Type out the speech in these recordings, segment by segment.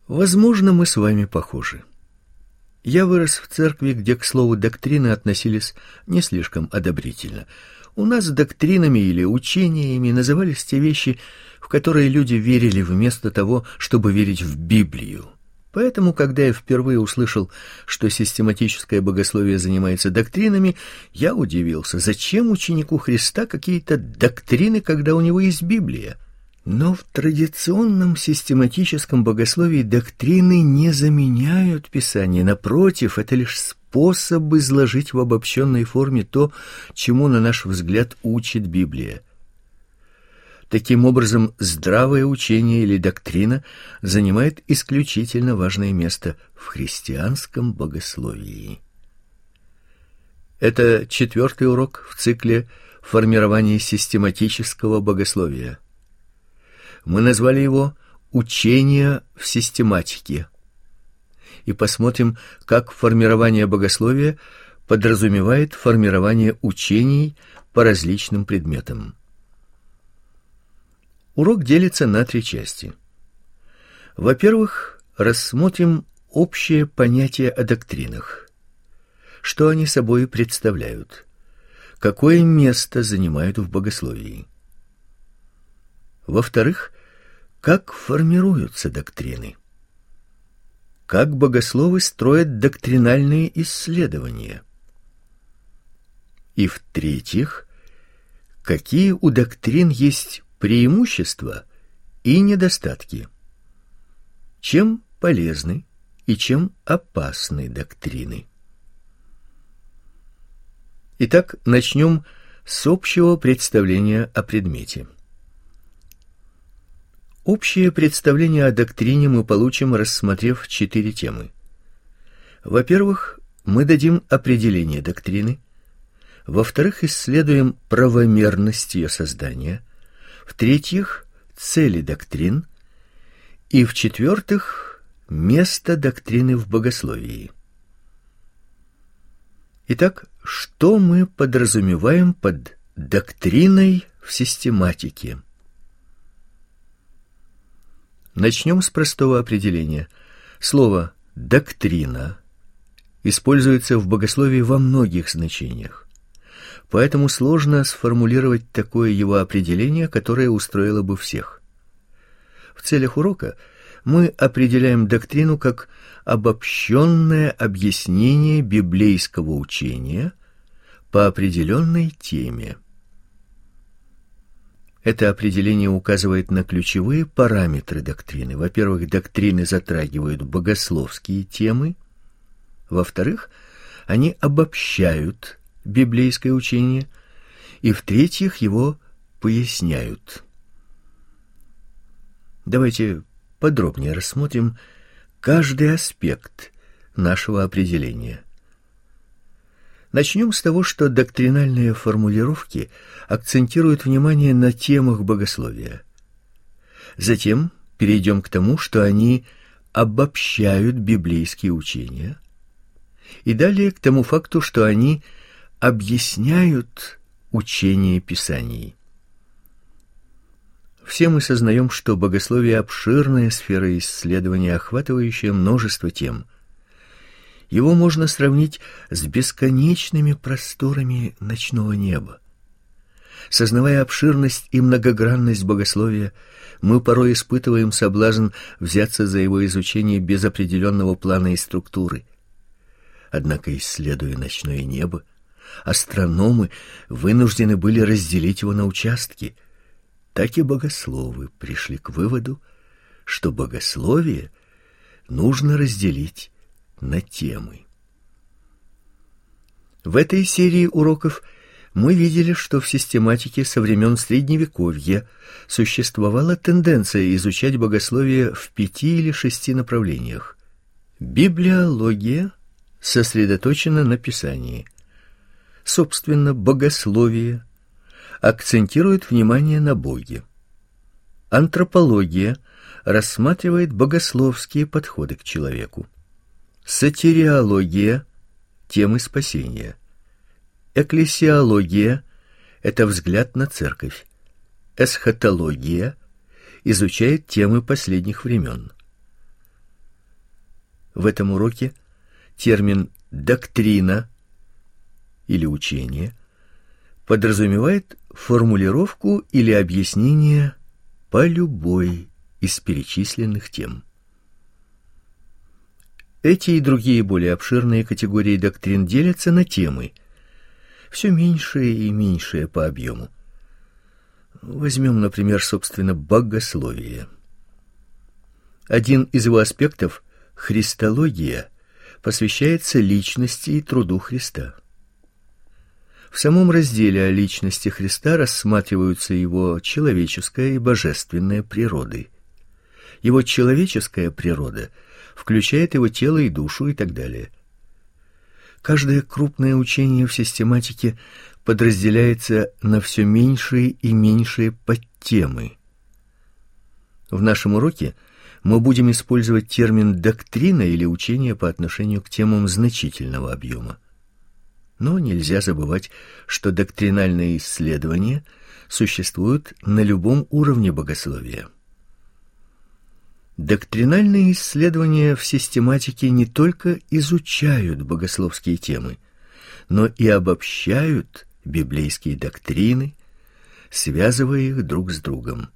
Возможно, мы с вами похожи. Я вырос в церкви, где к слову доктрины относились не слишком одобрительно. У нас доктринами или учениями назывались те вещи, в которые люди верили вместо того, чтобы верить в Библию. Поэтому, когда я впервые услышал, что систематическое богословие занимается доктринами, я удивился, зачем ученику Христа какие-то доктрины, когда у него есть Библия? Но в традиционном систематическом богословии доктрины не заменяют Писание. Напротив, это лишь способ изложить в обобщенной форме то, чему, на наш взгляд, учит Библия. Таким образом, здравое учение или доктрина занимает исключительно важное место в христианском богословии. Это 4-й урок в цикле «Формирование систематического богословия». Мы назвали его «Учение в систематике» и посмотрим, как формирование богословия подразумевает формирование учений по различным предметам. Урок делится на 3 части. Во-первых, рассмотрим общее понятие о доктринах. Что они собой представляют? Какое место занимают в богословии? Во-вторых, как формируются доктрины? Как богословы строят доктринальные исследования? И в-третьих, какие у доктрин есть преимущества и недостатки? Чем полезны и чем опасны доктрины? Итак, начнем с общего представления о предмете. Общее представление о доктрине мы получим, рассмотрев 4 темы. Во-первых, мы дадим определение доктрины. Во-вторых, исследуем правомерность ее создания. В-третьих, цели доктрин. И в-четвертых, место доктрины в богословии. Итак, что мы подразумеваем под доктриной в систематике? Начнем с простого определения. Слово «доктрина» используется в богословии во многих значениях. Поэтому сложно сформулировать такое его определение, которое устроило бы всех. В целях урока мы определяем доктрину как обобщенное объяснение библейского учения по определенной теме. Это определение указывает на ключевые параметры доктрины. Во-первых, доктрины затрагивают богословские темы. Во-вторых, они обобщают библейское учение. И в-третьих, его поясняют. Давайте подробнее рассмотрим каждый аспект нашего определения. Начнем с того, что доктринальные формулировки акцентируют внимание на темах богословия. Затем перейдем к тому, что они обобщают библейские учения, и далее к тому факту, что они объясняют учение Писаний. Все мы сознаем, что богословие — обширная сфера исследования, охватывающая множество тем. Его можно сравнить с бесконечными просторами ночного неба. Сознавая обширность и многогранность богословия, мы порой испытываем соблазн взяться за его изучение без определенного плана и структуры. Однако, исследуя ночное небо, астрономы вынуждены были разделить его на участки. Так и богословы пришли к выводу, что богословие нужно разделить на темы. В этой серии уроков мы видели, что в систематике со времен Средневековья существовала тенденция изучать богословие в 5 или 6 направлениях. Библиология сосредоточена на Писании. Собственно, богословие акцентирует внимание на Боге. Антропология рассматривает богословские подходы к человеку. Сотириология — темы спасения. Экклесиология — это взгляд на церковь. Эсхатология изучает темы последних времен. В этом уроке термин «доктрина» или «учение» подразумевает формулировку или объяснение по любой из перечисленных тем. Эти и другие более обширные категории доктрин делятся на темы, все меньшие и меньшие по объему. Возьмем, например, собственно, богословие. Один из его аспектов, христология, посвящается личности и труду Христа. В самом разделе о личности Христа рассматриваются его человеческая и божественная природы. Его человеческая природа включает его тело и душу и так далее. Каждое крупное учение в систематике подразделяется на все меньшие и меньшие подтемы. В нашем уроке мы будем использовать термин «доктрина» или «учение» по отношению к темам значительного объема. Но нельзя забывать, что доктринальные исследования существуют на любом уровне богословия. Доктринальные исследования в систематике не только изучают богословские темы, но и обобщают библейские доктрины, связывая их друг с другом.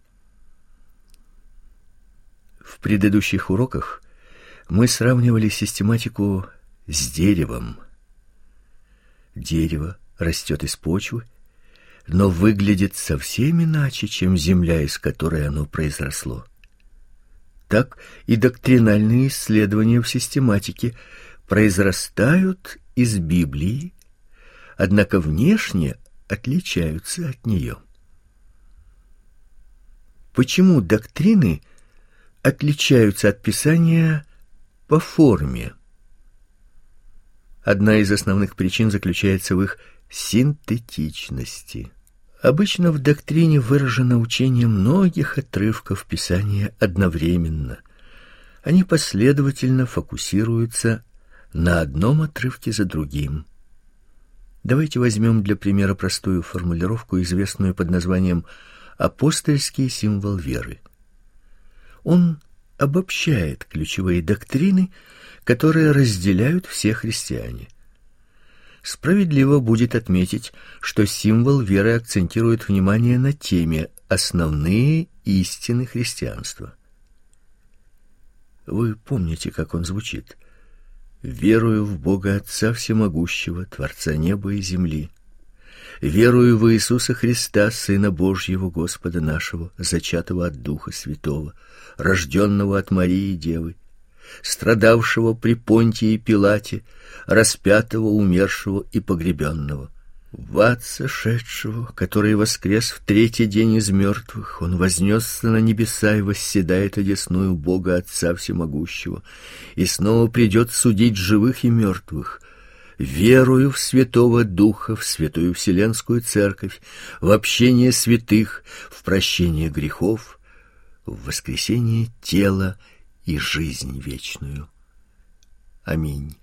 В предыдущих уроках мы сравнивали систематику с деревом. Дерево растет из почвы, но выглядит совсем иначе, чем земля, из которой оно произросло. Так и доктринальные исследования в систематике произрастают из Библии, однако внешне отличаются от нее. Почему доктрины отличаются от Писания по форме? Одна из основных причин заключается в их синтетичности. Обычно в доктрине выражено учение многих отрывков Писания одновременно. Они последовательно фокусируются на одном отрывке за другим. Давайте возьмем для примера простую формулировку, известную под названием «апостольский символ веры». Он обобщает ключевые доктрины, которые разделяют все христиане. Справедливо будет отметить, что символ веры акцентирует внимание на теме «Основные истины христианства». Вы помните, как он звучит? «Верую в Бога Отца Всемогущего, Творца неба и земли. Верую в Иисуса Христа, Сына Божьего, Господа нашего, зачатого от Духа Святого, рожденного от Марии Девы, страдавшего при Понтии Пилате, распятого, умершего и погребенного, в ад сошедшего, который воскрес в третий день из мертвых, он вознесся на небеса и восседает одесную Бога Отца Всемогущего, и снова придет судить живых и мертвых. Верую в Святого Духа, в Святую Вселенскую Церковь, в общение святых, в прощение грехов, в воскресение тела и жизнь вечную. Аминь».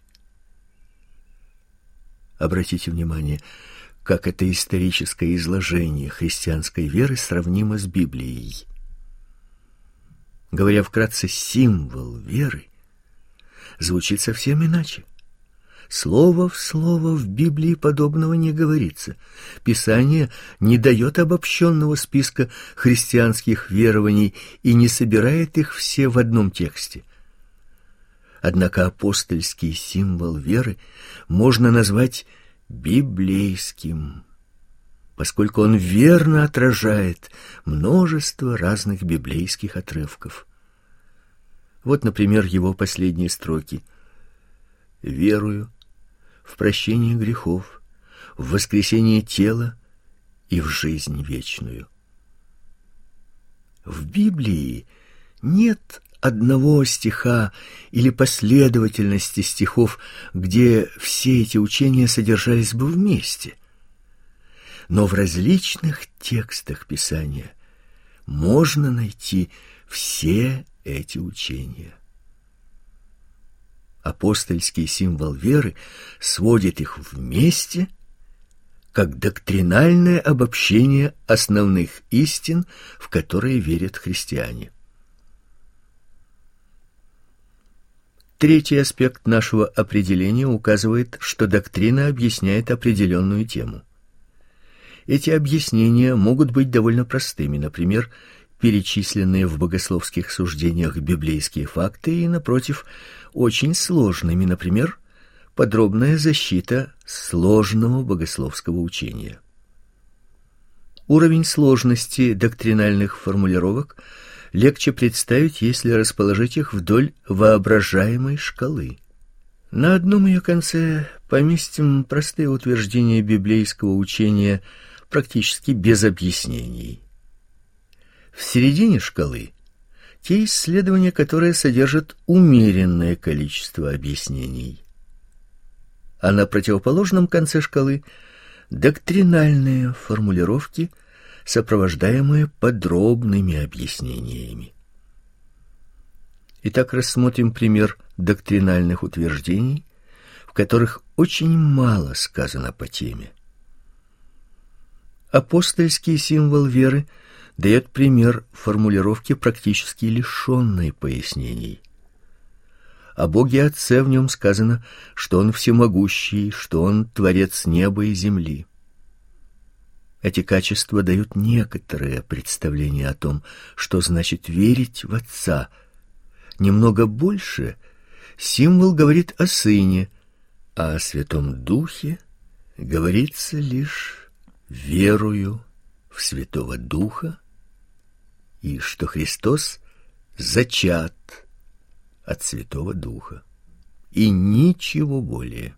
Обратите внимание, как это историческое изложение христианской веры сравнимо с Библией. Говоря вкратце, символ веры звучит совсем иначе. Слово в слово в Библии подобного не говорится. Писание не дает обобщенного списка христианских верований и не собирает их все в одном тексте. Однако апостольский символ веры можно назвать библейским, поскольку он верно отражает множество разных библейских отрывков. Вот, например, его последние строки: «Верую в прощение грехов, в воскресение тела и в жизнь вечную». В Библии нет одного стиха или последовательности стихов, где все эти учения содержались бы вместе. Но в различных текстах Писания можно найти все эти учения. Апостольский символ веры сводит их вместе как доктринальное обобщение основных истин, в которые верят христиане. Третий аспект нашего определения указывает, что доктрина объясняет определенную тему. Эти объяснения могут быть довольно простыми, например, перечисленные в богословских суждениях библейские факты, и, напротив, очень сложными, например, подробная защита сложного богословского учения. Уровень сложности доктринальных формулировок легче представить, если расположить их вдоль воображаемой шкалы. На одном ее конце поместим простые утверждения библейского учения практически без объяснений. В середине шкалы те исследования, которые содержат умеренное количество объяснений. А на противоположном конце шкалы доктринальные формулировки, сопровождаемые подробными объяснениями. Итак, рассмотрим пример доктринальных утверждений, в которых очень мало сказано по теме. Апостольский символ веры дает пример формулировки, практически лишенной пояснений. О Боге Отце в нем сказано, что Он всемогущий, что Он творец неба и земли. Эти качества дают некоторое представление о том, что значит верить в Отца. Немного больше символ говорит о Сыне, а о Святом Духе говорится лишь «верую в Святого Духа» и что Христос зачат от Святого Духа, и ничего более.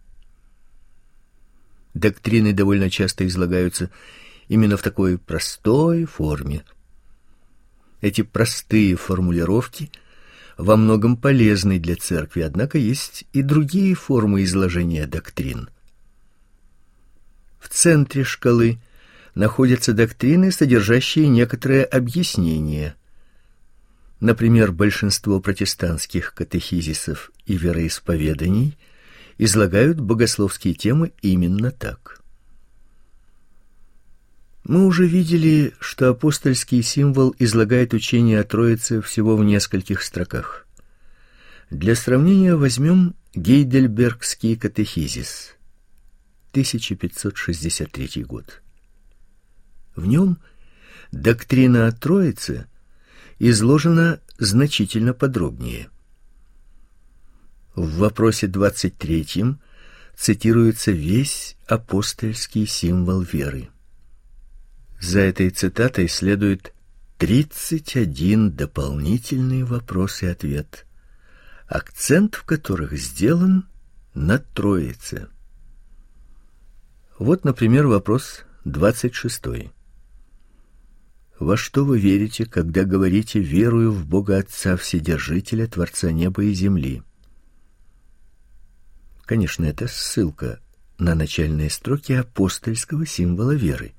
Доктрины довольно часто излагаются именно в такой простой форме. Эти простые формулировки во многом полезны для церкви, однако есть и другие формы изложения доктрин. В центре шкалы находятся доктрины, содержащие некоторое объяснение. Например, большинство протестантских катехизисов и вероисповеданий излагают богословские темы именно так. Мы уже видели, что апостольский символ излагает учение о Троице всего в нескольких строках. Для сравнения возьмем Гейдельбергский катехизис, 1563 год. В нем доктрина о Троице изложена значительно подробнее. В вопросе 23 цитируется весь апостольский символ веры. За этой цитатой следует 31 дополнительный вопрос и ответ, акцент в которых сделан на Троице. Вот, например, вопрос 26. Во что вы верите, когда говорите «верую в Бога Отца Вседержителя, Творца неба и земли»? Конечно, это ссылка на начальные строки апостольского символа веры.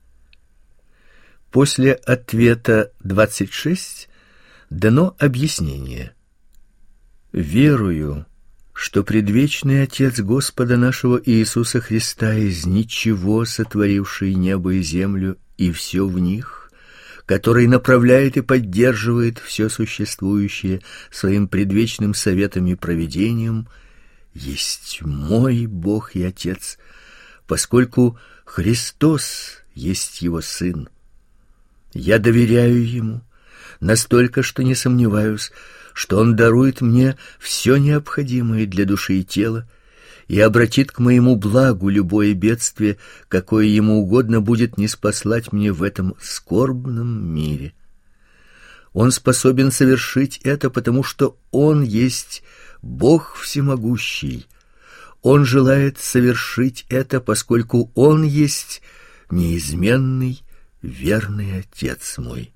После ответа 26 дано объяснение. «Верую, что предвечный Отец Господа нашего Иисуса Христа, из ничего сотворивший небо и землю и все в них, который направляет и поддерживает все существующее своим предвечным советом и провидением, есть мой Бог и Отец, поскольку Христос есть Его Сын. Я доверяю Ему настолько, что не сомневаюсь, что Он дарует мне все необходимое для души и тела и обратит к моему благу любое бедствие, какое Ему угодно будет ниспослать мне в этом скорбном мире. Он способен совершить это, потому что Он есть Бог всемогущий. Он желает совершить это, поскольку Он есть неизменный, верный Отец мой.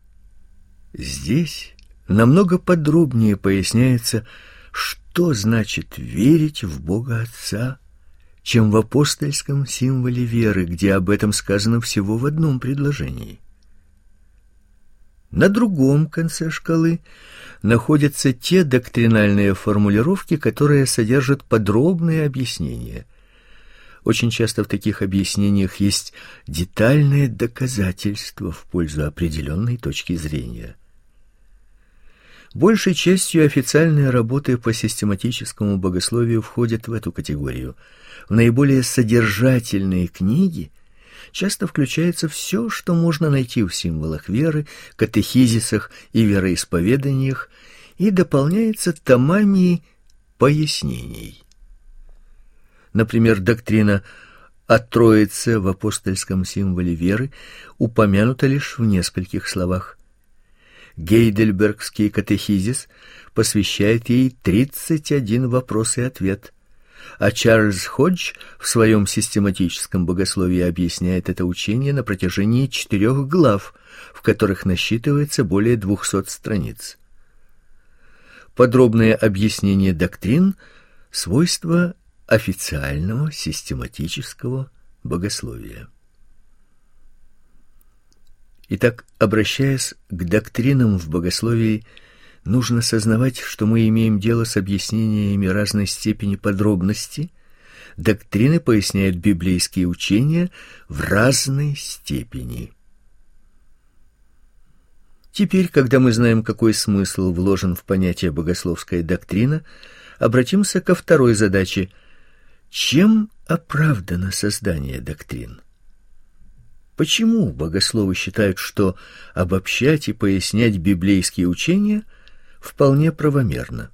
Здесь намного подробнее поясняется, что значит верить в Бога Отца, чем в апостольском символе веры, где об этом сказано всего в одном предложении. На другом конце шкалы находятся те доктринальные формулировки, которые содержат подробные объяснения. Очень часто в таких объяснениях есть детальные доказательства в пользу определенной точки зрения. Большей частью официальные работы по систематическому богословию входят в эту категорию. В наиболее содержательные книги часто включается все, что можно найти в символах веры, катехизисах и вероисповеданиях, и дополняется томами пояснений. Например, доктрина о Троице в апостольском символе веры упомянута лишь в нескольких словах. Гейдельбергский катехизис посвящает ей 31 вопрос и ответ, а Чарльз Ходж в своем систематическом богословии объясняет это учение на протяжении 4 глав, в которых насчитывается более 200 страниц. Подробное объяснение доктрин – свойство официального систематического богословия. Итак, обращаясь к доктринам в богословии, нужно сознавать, что мы имеем дело с объяснениями разной степени подробности. Доктрины поясняют библейские учения в разной степени. Теперь, когда мы знаем, какой смысл вложен в понятие богословская доктрина, обратимся ко второй задаче: чем оправдано создание доктрин? Почему богословы считают, что обобщать и пояснять библейские учения вполне правомерно?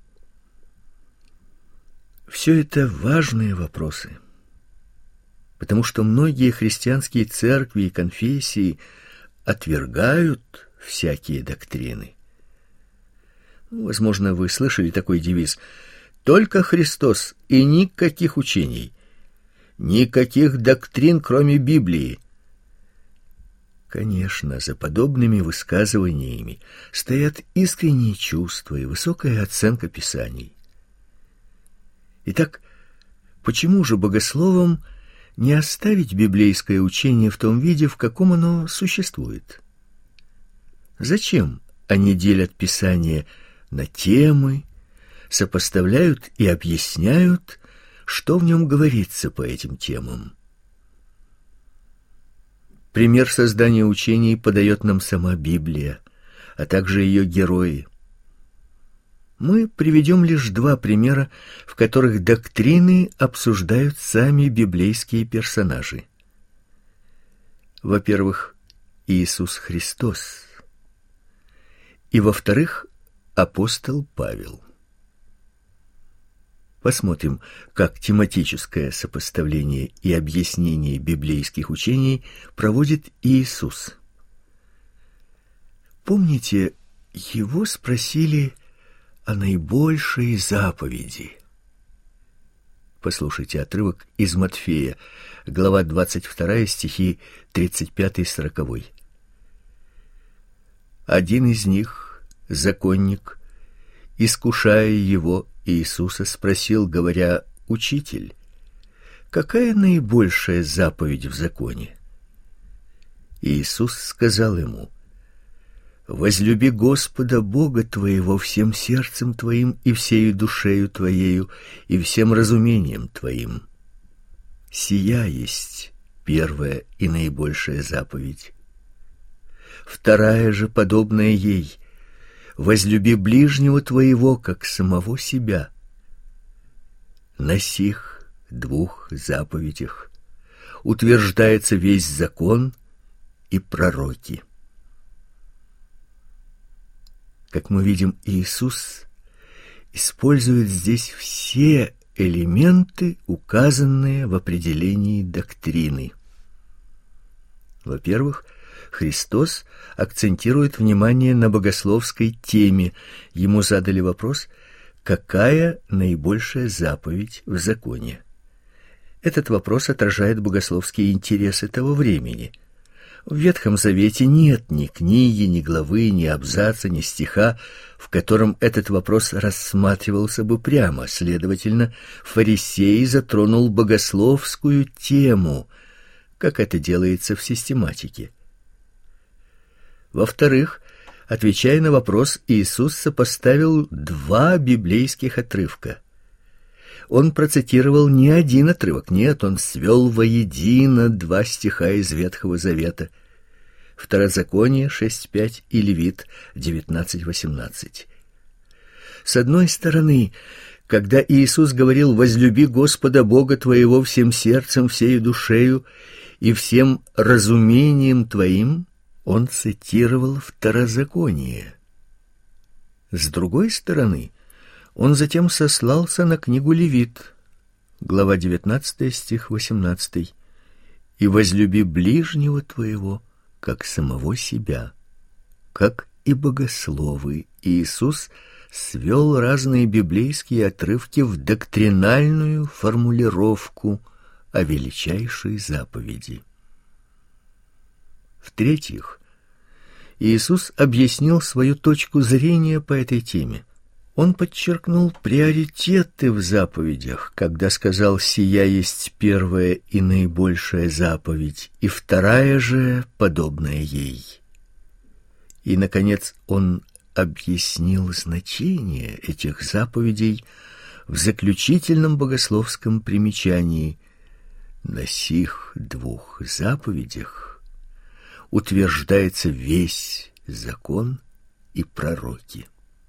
Все это важные вопросы, потому что многие христианские церкви и конфессии отвергают всякие доктрины. Возможно, вы слышали такой девиз: «Только Христос и никаких учений, никаких доктрин, кроме Библии». Конечно, за подобными высказываниями стоят искренние чувства и высокая оценка Писаний. Итак, почему же богословам не оставить библейское учение в том виде, в каком оно существует? Зачем они делят Писание на темы, сопоставляют и объясняют, что в нем говорится по этим темам? Пример создания учений подает нам сама Библия, а также ее герои. Мы приведем лишь 2 примера, в которых доктрины обсуждают сами библейские персонажи. Во-первых, Иисус Христос, и во-вторых, апостол Павел. Посмотрим, как тематическое сопоставление и объяснение библейских учений проводит Иисус. Помните, его спросили о наибольшей заповеди. Послушайте отрывок из Матфея, глава 22, стихи 35-40. Один из них, законник, искушая его, Иисуса, спросил, говоря: «Учитель, какая наибольшая заповедь в законе?» Иисус сказал ему: «Возлюби Господа Бога твоего всем сердцем твоим и всею душею твоею и всем разумением твоим. Сия есть первая и наибольшая заповедь. Вторая же, подобная ей: возлюби ближнего твоего, как самого себя. На сих 2 заповедях утверждается весь закон и пророки». Как мы видим, Иисус использует здесь все элементы, указанные в определении доктрины. Во-первых, Христос акцентирует внимание на богословской теме. Ему задали вопрос: какая наибольшая заповедь в законе? Этот вопрос отражает богословские интересы того времени. В Ветхом Завете нет ни книги, ни главы, ни абзаца, ни стиха, в котором этот вопрос рассматривался бы прямо. Следовательно, фарисей затронул богословскую тему, как это делается в систематике. Во-вторых, отвечая на вопрос, Иисус сопоставил 2 библейских отрывка. Он процитировал не один отрывок, нет, он свел воедино 2 стиха из Ветхого Завета: Второзаконие 6:5 и Левит 19:18. С одной стороны, когда Иисус говорил: «Возлюби Господа Бога твоего всем сердцем, всею душею и всем разумением твоим», он цитировал Второзаконие. С другой стороны, он затем сослался на книгу Левит, глава 19, стих 18: «И возлюби ближнего твоего, как самого себя». Как и богословы, Иисус свел разные библейские отрывки в доктринальную формулировку о величайшей заповеди. В-третьих, Иисус объяснил свою точку зрения по этой теме. Он подчеркнул приоритеты в заповедях, когда сказал: «Сия есть первая и наибольшая заповедь, и вторая же, подобная ей». И, наконец, он объяснил значение этих заповедей в заключительном богословском примечании: «На сих двух заповедях утверждается весь закон и пророки».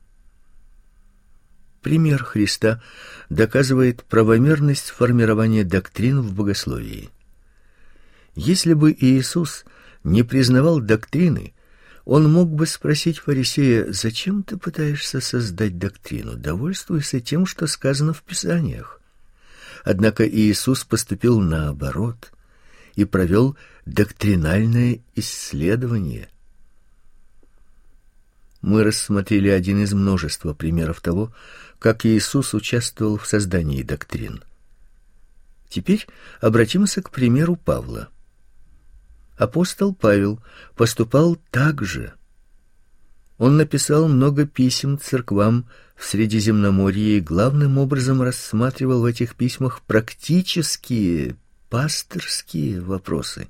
Пример Христа доказывает правомерность формирования доктрин в богословии. Если бы Иисус не признавал доктрины, он мог бы спросить фарисея: «Зачем ты пытаешься создать доктрину? Довольствуйся тем, что сказано в Писаниях». Однако Иисус поступил наоборот и провел доктринальное исследование. Мы рассмотрели один из множества примеров того, как Иисус участвовал в создании доктрин. Теперь обратимся к примеру Павла. Апостол Павел поступал так же. Он написал много писем церквам в Средиземноморье и главным образом рассматривал в этих письмах практические, пасторские вопросы.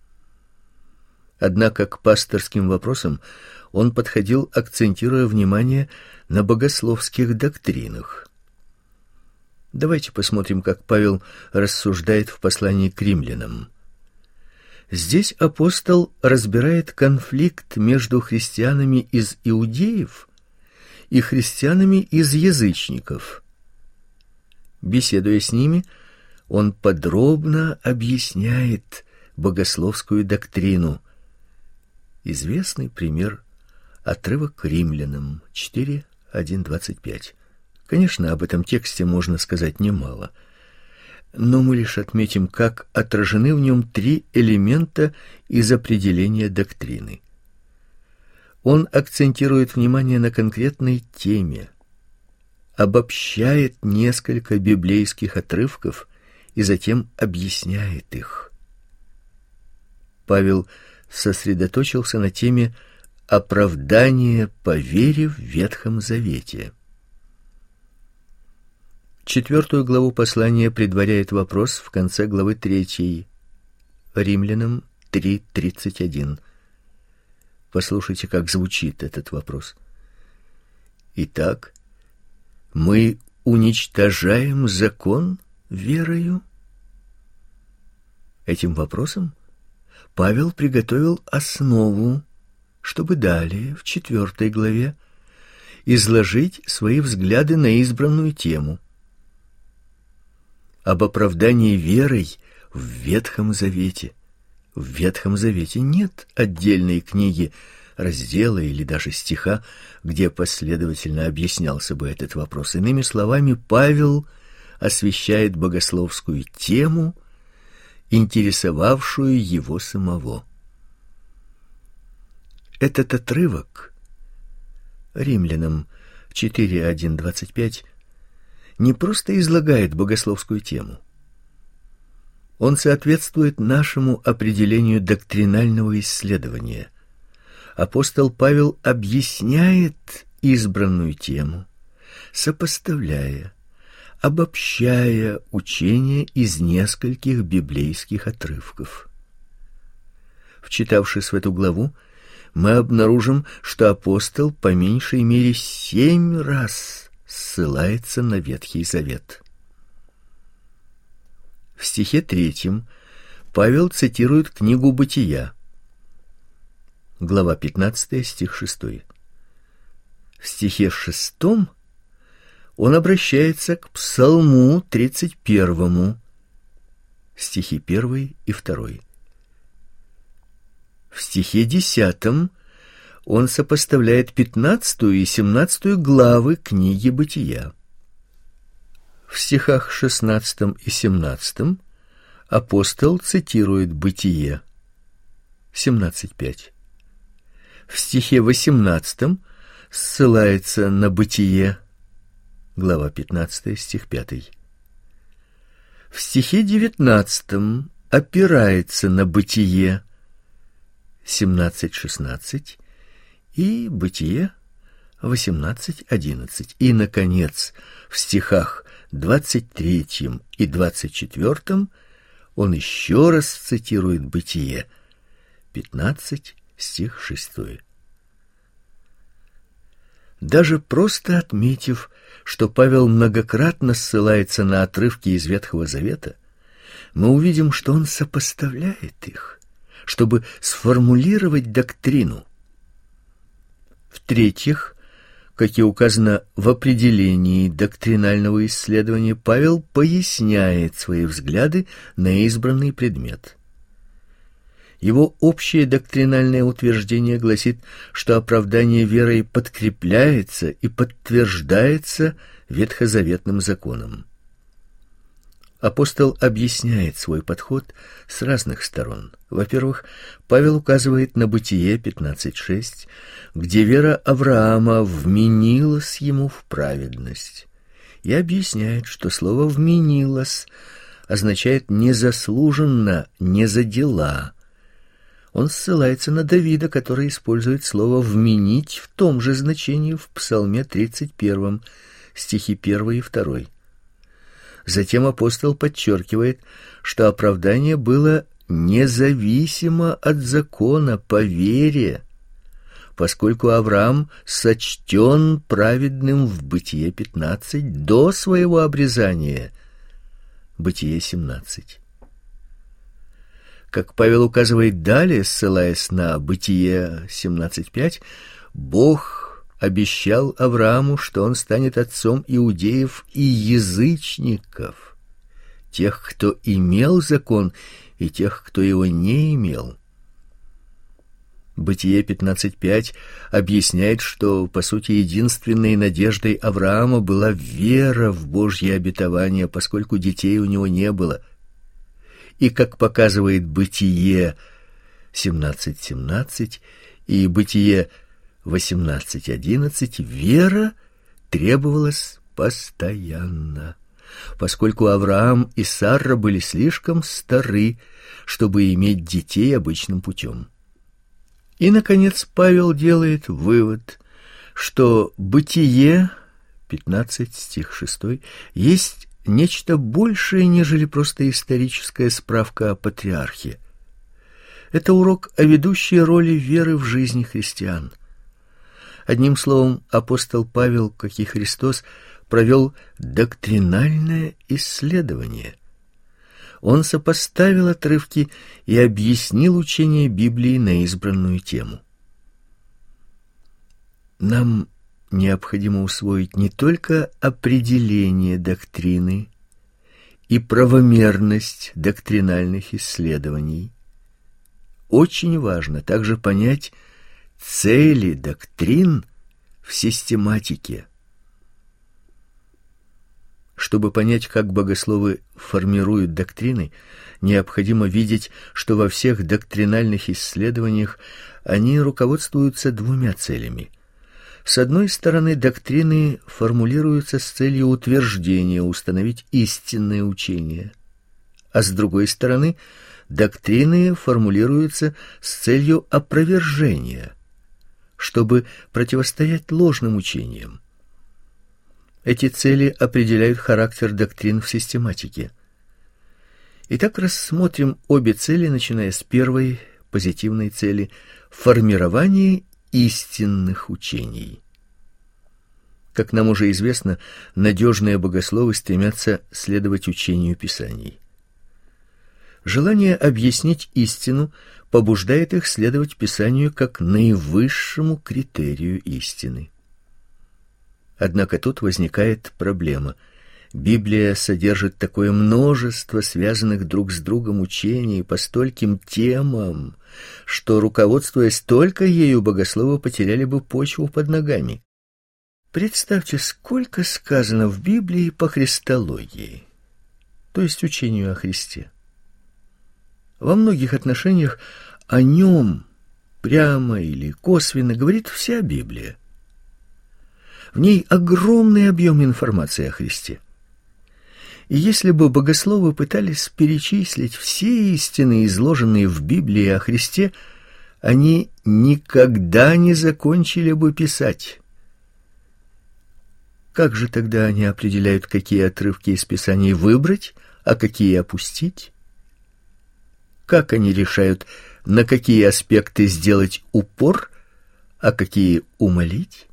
Однако к пасторским вопросам он подходил, акцентируя внимание на богословских доктринах. Давайте посмотрим, как Павел рассуждает в послании к римлянам. Здесь апостол разбирает конфликт между христианами из иудеев и христианами из язычников. Беседуя с ними, он подробно объясняет богословскую доктрину. Известный пример — отрывок к римлянам 4:1-25. Конечно, об этом тексте можно сказать немало, но мы лишь отметим, как отражены в нем три элемента из определения доктрины. Он акцентирует внимание на конкретной теме, обобщает несколько библейских отрывков и затем объясняет их. Павел сосредоточился на теме оправдания по вере в Ветхом Завете. 4 главу послания предваряет вопрос в конце главы 3, Римлянам 3:31. Послушайте, как звучит этот вопрос. «Итак, мы уничтожаем закон верою?» Этим вопросом Павел приготовил основу, чтобы далее, в 4 главе, изложить свои взгляды на избранную тему. Об оправдании верой в Ветхом Завете. В Ветхом Завете нет отдельной книги, раздела или даже стиха, где последовательно объяснялся бы этот вопрос. Иными словами, Павел освещает богословскую тему, интересовавшую его самого. Этот отрывок, Римлянам 4:1-25, не просто излагает богословскую тему. Он соответствует нашему определению доктринального исследования. Апостол Павел объясняет избранную тему, сопоставляя, обобщая учение из нескольких библейских отрывков. Вчитавшись в эту главу, мы обнаружим, что апостол по меньшей мере 7 раз ссылается на Ветхий Завет. В стихе 3 Павел цитирует книгу Бытия, глава 15, стих 6. В стихе 6 он обращается к Псалму 31, стихи 1 и 2. В стихе 10 он сопоставляет 15 и 17 главы книги Бытия. В стихах 16 и 17 апостол цитирует Бытие 17:5. В стихе 18 ссылается на Бытие, глава 15, стих 5. В стихе 19 опирается на Бытие 17:16 и Бытие 18:11. И, наконец, в стихах 23 и 24 он еще раз цитирует Бытие 15, стих 6. Даже просто отметив, что Павел многократно ссылается на отрывки из Ветхого Завета, мы увидим, что он сопоставляет их, чтобы сформулировать доктрину. В-третьих, как и указано в определении доктринального исследования, Павел поясняет свои взгляды на избранный предмет. Его общее доктринальное утверждение гласит, что оправдание верой подкрепляется и подтверждается ветхозаветным законом. Апостол объясняет свой подход с разных сторон. Во-первых, Павел указывает на Бытие 15:6, где вера Авраама вменилась ему в праведность, и объясняет, что слово «вменилось» означает незаслуженно, не за дела. Он ссылается на Давида, который использует слово «вменить» в том же значении в Псалме 31, стихи 1 и 2. Затем апостол подчеркивает, что оправдание было независимо от закона по вере, поскольку Авраам сочтен праведным в Бытие 15 до своего обрезания, Бытие 17. Как Павел указывает далее, ссылаясь на Бытие 17:5, Бог обещал Аврааму, что он станет отцом иудеев и язычников, тех, кто имел закон, и тех, кто его не имел. Бытие 15:5 объясняет, что, по сути, единственной надеждой Авраама была вера в Божье обетование, поскольку детей у него не было. И, как показывает Бытие 17:17 и Бытие 18:11, вера требовалась постоянно, поскольку Авраам и Сара были слишком стары, чтобы иметь детей обычным путем. И, наконец, Павел делает вывод, что Бытие 15, стих 6 есть нечто большее, нежели просто историческая справка о патриархе. Это урок о ведущей роли веры в жизни христиан. Одним словом, апостол Павел, как и Христос, провел доктринальное исследование. Он сопоставил отрывки и объяснил учение Библии на избранную тему. Нам необходимо усвоить не только определение доктрины и правомерность доктринальных исследований. Очень важно также понять цели доктрин в систематике. Чтобы понять, как богословы формируют доктрины, необходимо видеть, что во всех доктринальных исследованиях они руководствуются двумя целями. С одной стороны, доктрины формулируются с целью утверждения, установить истинное учение, а с другой стороны, доктрины формулируются с целью опровержения, чтобы противостоять ложным учениям. Эти цели определяют характер доктрин в систематике. Итак, рассмотрим обе цели, начиная с первой, позитивной цели – формирование истинных учений. Как нам уже известно, надежные богословы стремятся следовать учению Писаний. Желание объяснить истину побуждает их следовать Писанию как наивысшему критерию истины. Однако тут возникает проблема. Библия содержит такое множество связанных друг с другом учений по стольким темам, что, руководствуясь только ею, богословы потеряли бы почву под ногами. Представьте, сколько сказано в Библии по христологии, то есть учению о Христе. Во многих отношениях о нем прямо или косвенно говорит вся Библия. В ней огромный объем информации о Христе. И если бы богословы пытались перечислить все истины, изложенные в Библии о Христе, они никогда не закончили бы писать. Как же тогда они определяют, какие отрывки из Писаний выбрать, а какие опустить? Как они решают, на какие аспекты сделать упор, а какие умалить?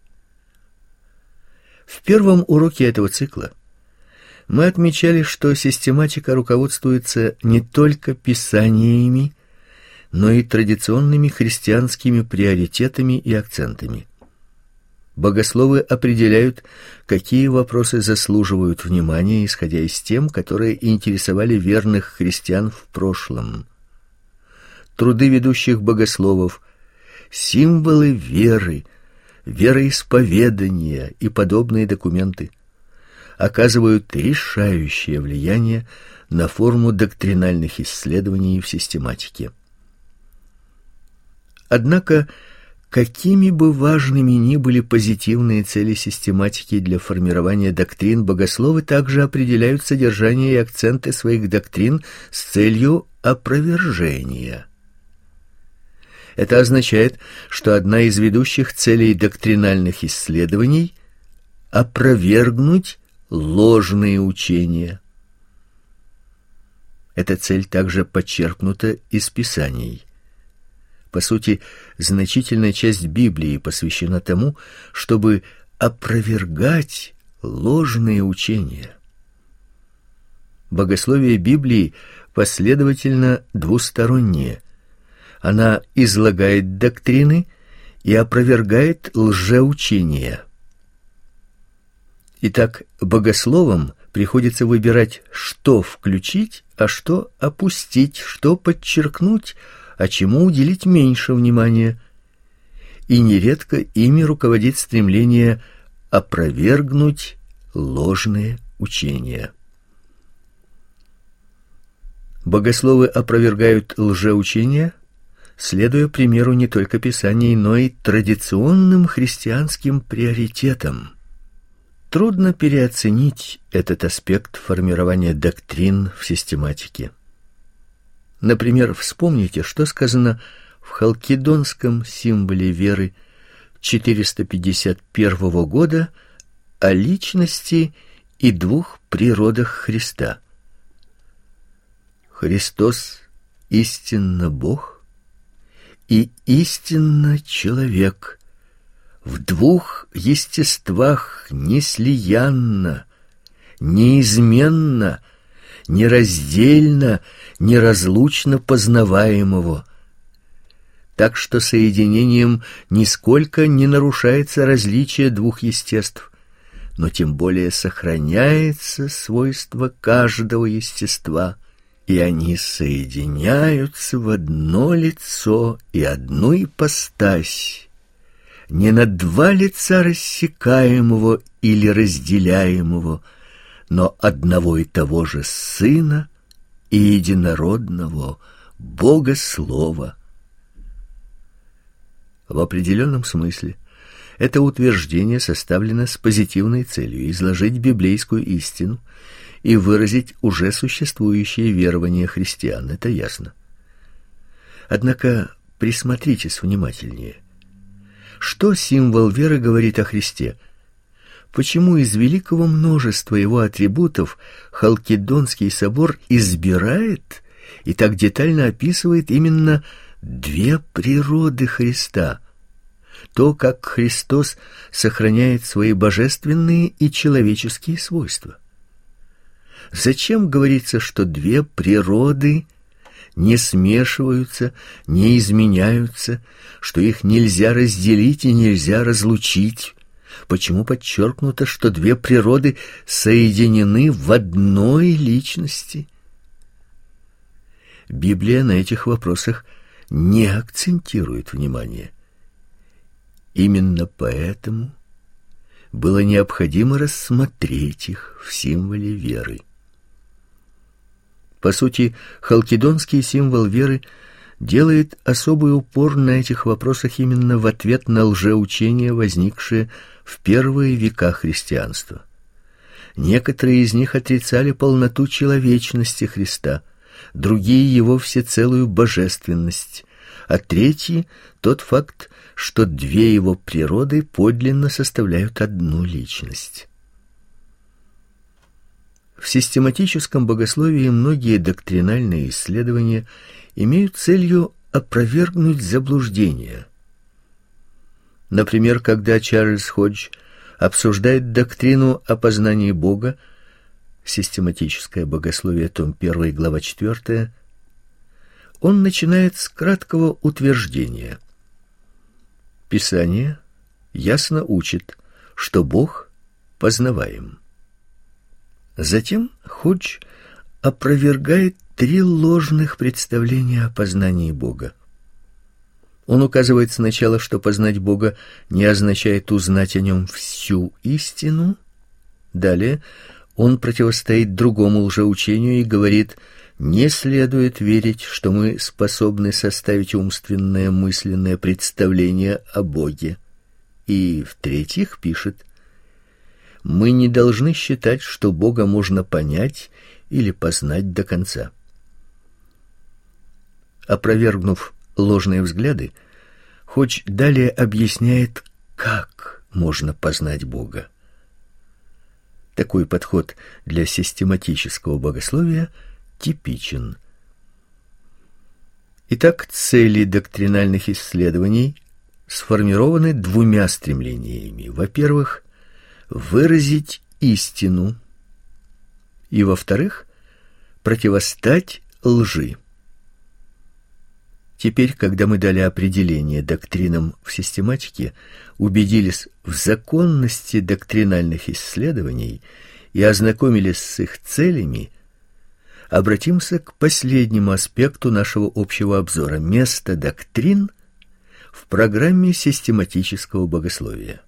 В первом уроке этого цикла мы отмечали, что систематика руководствуется не только писаниями, но и традиционными христианскими приоритетами и акцентами. Богословы определяют, какие вопросы заслуживают внимания, исходя из тем, которые интересовали верных христиан в прошлом. Труды ведущих богословов, символы веры, вероисповедания и подобные документы оказывают решающее влияние на форму доктринальных исследований в систематике. Однако, какими бы важными ни были позитивные цели систематики для формирования доктрин, богословы также определяют содержание и акценты своих доктрин с целью опровержения. Это означает, что одна из ведущих целей доктринальных исследований — опровергнуть ложные учения. Эта цель также подчеркнута из Писаний. По сути, значительная часть Библии посвящена тому, чтобы опровергать ложные учения. Богословие Библии последовательно двустороннее. Она излагает доктрины и опровергает лжеучения. Итак, богословам приходится выбирать, что включить, а что опустить, что подчеркнуть, а чему уделить меньше внимания. И нередко ими руководит стремление опровергнуть ложные учения. Богословы опровергают лжеучения, следуя примеру не только Писаний, но и традиционным христианским приоритетам. Трудно переоценить этот аспект формирования доктрин в систематике. Например, вспомните, что сказано в халкидонском символе веры 451 года о личности и двух природах Христа. Христос истинно Бог и истинно человек, в двух естествах неслиянно, неизменно, нераздельно, неразлучно познаваемого, так что соединением нисколько не нарушается различие двух естеств, но тем более сохраняется свойство каждого естества, и они соединяются в одно лицо и одну ипостась, не на два лица рассекаемого или разделяемого, но одного и того же Сына и единородного Бога Слова. В определенном смысле это утверждение составлено с позитивной целью изложить библейскую истину и выразить уже существующие верования христиан, это ясно. Однако присмотритесь внимательнее. Что символ веры говорит о Христе? Почему из великого множества его атрибутов Халкидонский собор избирает и так детально описывает именно две природы Христа? То, как Христос сохраняет свои божественные и человеческие свойства. Зачем говорится, что две природы не смешиваются, не изменяются, что их нельзя разделить и нельзя разлучить, Почему подчеркнуто, что две природы соединены в одной личности? Библия на этих вопросах не акцентирует внимание. Именно поэтому было необходимо рассмотреть их в символе веры. По сути, халкидонский символ веры делает особый упор на этих вопросах именно в ответ на лжеучения, возникшие в первые века христианства. Некоторые из них отрицали полноту человечности Христа, другие его всецелую божественность, а третьи тот факт, что две его природы подлинно составляют одну личность. В систематическом богословии многие доктринальные исследования имеют целью опровергнуть заблуждения. Например, когда Чарльз Ходж обсуждает доктрину о познании Бога, Систематическое богословие, том 1, глава 4, он начинает с краткого утверждения. Писание ясно учит, что Бог познаваем. Затем Ходж опровергает 3 ложных представления о познании Бога. Он указывает сначала, что познать Бога не означает узнать о нем всю истину. Далее он противостоит другому лжеучению и говорит: не следует верить, что мы способны составить умственное мысленное представление о Боге. И в-третьих, пишет: мы не должны считать, что Бога можно понять или познать до конца. Опровергнув ложные взгляды, Ходж далее объясняет, как можно познать Бога. Такой подход для систематического богословия типичен. Итак, цели доктринальных исследований сформированы 2 стремлениями. Во-первых, выразить истину, и, во-вторых, противостать лжи. Теперь, когда мы дали определение доктринам в систематике, убедились в законности доктринальных исследований и ознакомились с их целями, обратимся к последнему аспекту нашего общего обзора – место доктрин в программе систематического богословия.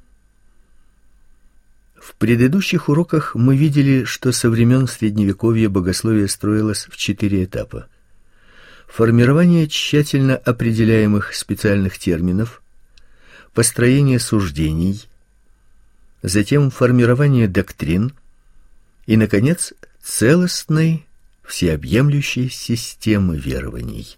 В предыдущих уроках мы видели, что со времен Средневековья богословие строилось в 4 этапа. Формирование тщательно определяемых специальных терминов, построение суждений, затем формирование доктрин и, наконец, целостной, всеобъемлющей системы верований.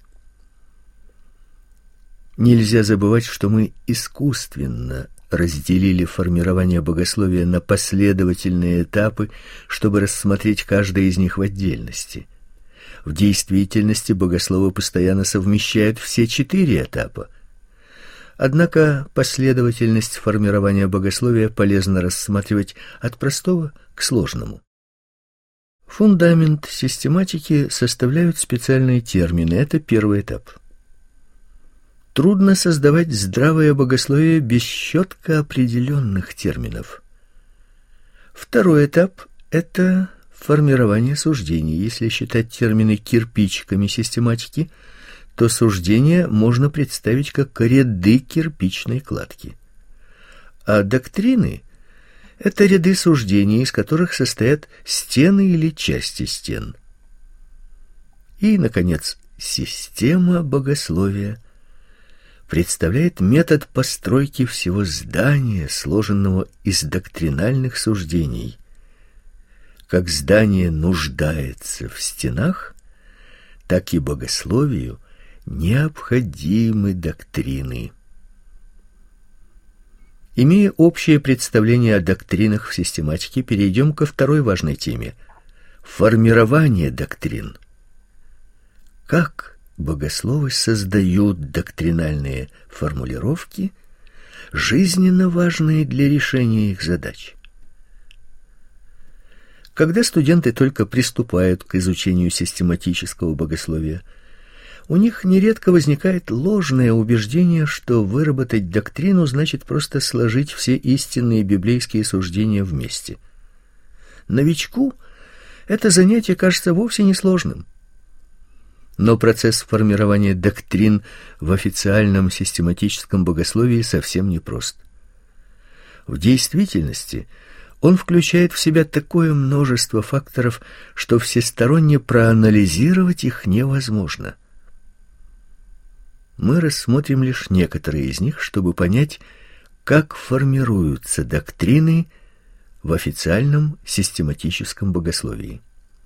Нельзя забывать, что мы искусственно разделили формирование богословия на последовательные этапы, чтобы рассмотреть каждый из них в отдельности. В действительности богословы постоянно совмещают все 4 этапа. Однако последовательность формирования богословия полезно рассматривать от простого к сложному. Фундамент систематики составляют специальные термины. Это первый этап. Трудно создавать здравое богословие без четко определенных терминов. Второй этап – это формирование суждений. Если считать термины кирпичиками систематики, то суждения можно представить как ряды кирпичной кладки. А доктрины – это ряды суждений, из которых состоят стены или части стен. И, наконец, система богословия представляет метод постройки всего здания, сложенного из доктринальных суждений. Как здание нуждается в стенах, так и богословию необходимы доктрины. Имея общее представление о доктринах в систематике, перейдем ко второй важной теме – формирование доктрин. Как богословы создают доктринальные формулировки, жизненно важные для решения их задач. Когда студенты только приступают к изучению систематического богословия, У них нередко возникает ложное убеждение, что выработать доктрину значит просто сложить все истинные библейские суждения вместе. Новичку это занятие кажется вовсе не сложным. Но процесс формирования доктрин в официальном систематическом богословии совсем непрост. В действительности он включает в себя такое множество факторов, что всесторонне проанализировать их невозможно. Мы рассмотрим лишь некоторые из них, чтобы понять, как формируются доктрины в официальном систематическом богословии.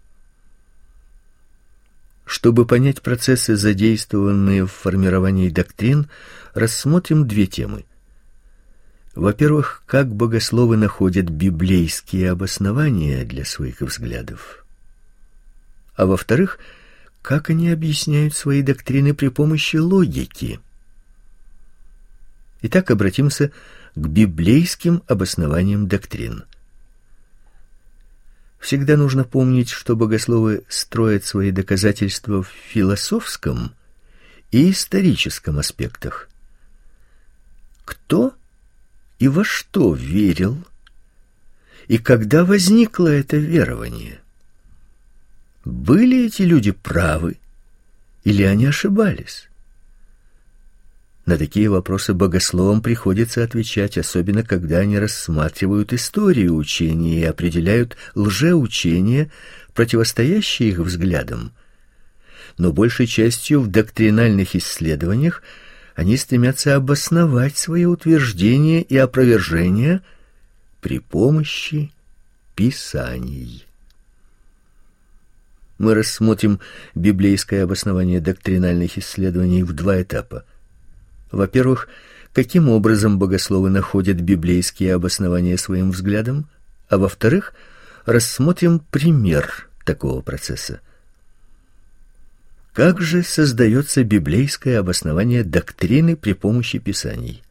Чтобы понять процессы, задействованные в формировании доктрин, рассмотрим две темы. Во-первых, как богословы находят библейские обоснования для своих взглядов. А во-вторых, как они объясняют свои доктрины при помощи логики. Итак, обратимся к библейским обоснованиям доктрин. Всегда нужно помнить, что богословы строят свои доказательства в философском и историческом аспектах. Кто и во что верил, и когда возникло это верование? Были эти люди правы, или они ошибались? На такие вопросы богословам приходится отвечать, особенно когда они рассматривают историю учения и определяют лжеучения, противостоящие их взглядам. Но большей частью в доктринальных исследованиях они стремятся обосновать свои утверждения и опровержения при помощи Писаний. Мы рассмотрим библейское обоснование доктринальных исследований в два этапа. Во-первых, каким образом богословы находят библейские обоснования своим взглядам, а во-вторых, рассмотрим пример такого процесса. Как же создается библейское обоснование доктрины при помощи Писаний?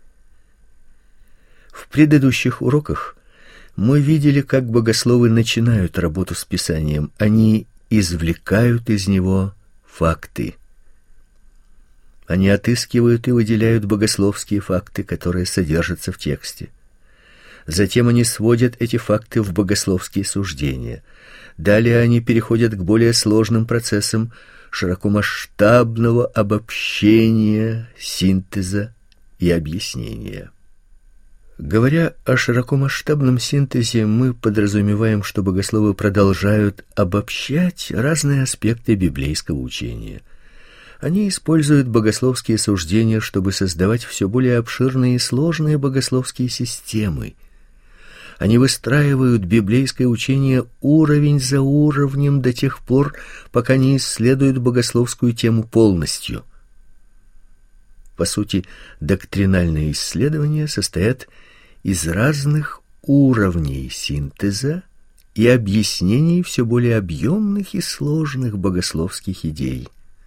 В предыдущих уроках мы видели, как богословы начинают работу с Писанием. Они извлекают из него факты. Они отыскивают и выделяют богословские факты, которые содержатся в тексте. Затем они сводят эти факты в богословские суждения. Далее они переходят к более сложным процессам широкомасштабного обобщения, синтеза и объяснения. Говоря о широкомасштабном синтезе, мы подразумеваем, что богословы продолжают обобщать разные аспекты библейского учения. Они используют богословские суждения, чтобы создавать все более обширные и сложные богословские системы. Они выстраивают библейское учение уровень за уровнем до тех пор, пока не исследуют богословскую тему полностью. По сути, доктринальные исследования состоят из разных уровней синтеза и объяснений все более объемных и сложных богословских идей.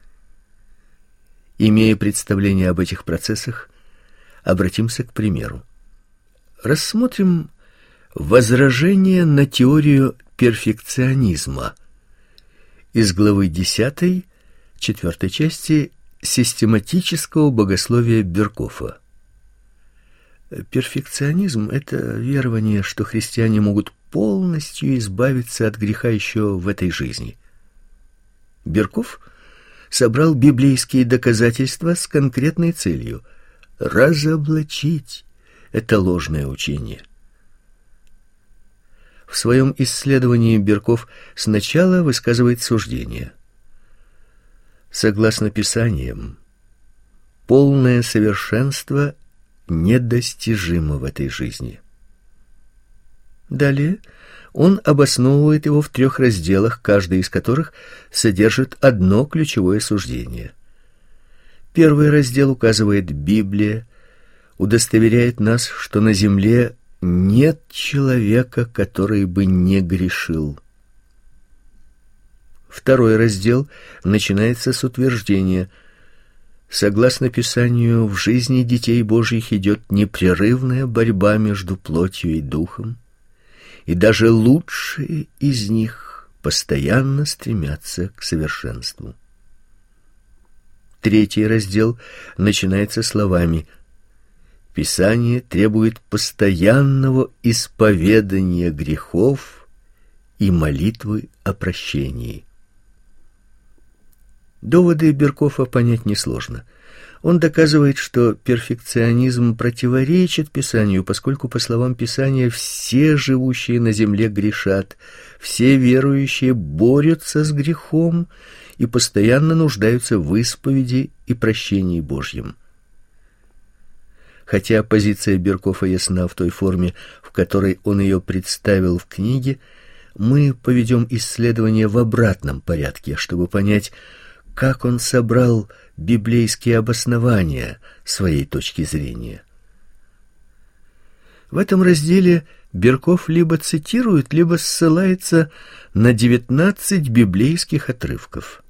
Имея представление об этих процессах, обратимся к примеру. Рассмотрим возражение на теорию перфекционизма из главы 10, 4 части систематического богословия Беркофа. Перфекционизм — это верование, что христиане могут полностью избавиться от греха еще в этой жизни. Беркоф собрал библейские доказательства с конкретной целью — разоблачить это ложное учение. В своем исследовании Беркоф сначала высказывает суждение. Согласно Писаниям, полное совершенство недостижимо в этой жизни. Далее он обосновывает его в 3 разделах, каждый из которых содержит одно ключевое суждение. Первый раздел указывает: Библия удостоверяет нас, что на земле нет человека, который бы не грешил. Второй раздел начинается с утверждения: согласно Писанию, в жизни детей Божьих идет непрерывная борьба между плотью и духом, и даже лучшие из них постоянно стремятся к совершенству. 3 раздел начинается словами: «Писание требует постоянного исповедания грехов и молитвы о прощении». Доводы Беркофа понять несложно. Он доказывает, что перфекционизм противоречит Писанию, поскольку, по словам Писания, все живущие на земле грешат, все верующие борются с грехом и постоянно нуждаются в исповеди и прощении Божьем. Хотя позиция Беркофа ясна в той форме, в которой он ее представил в книге, мы поведем исследование в обратном порядке, чтобы понять, как он собрал библейские обоснования своей точки зрения. В этом разделе Беркоф либо цитирует, либо ссылается на 19 библейских отрывков.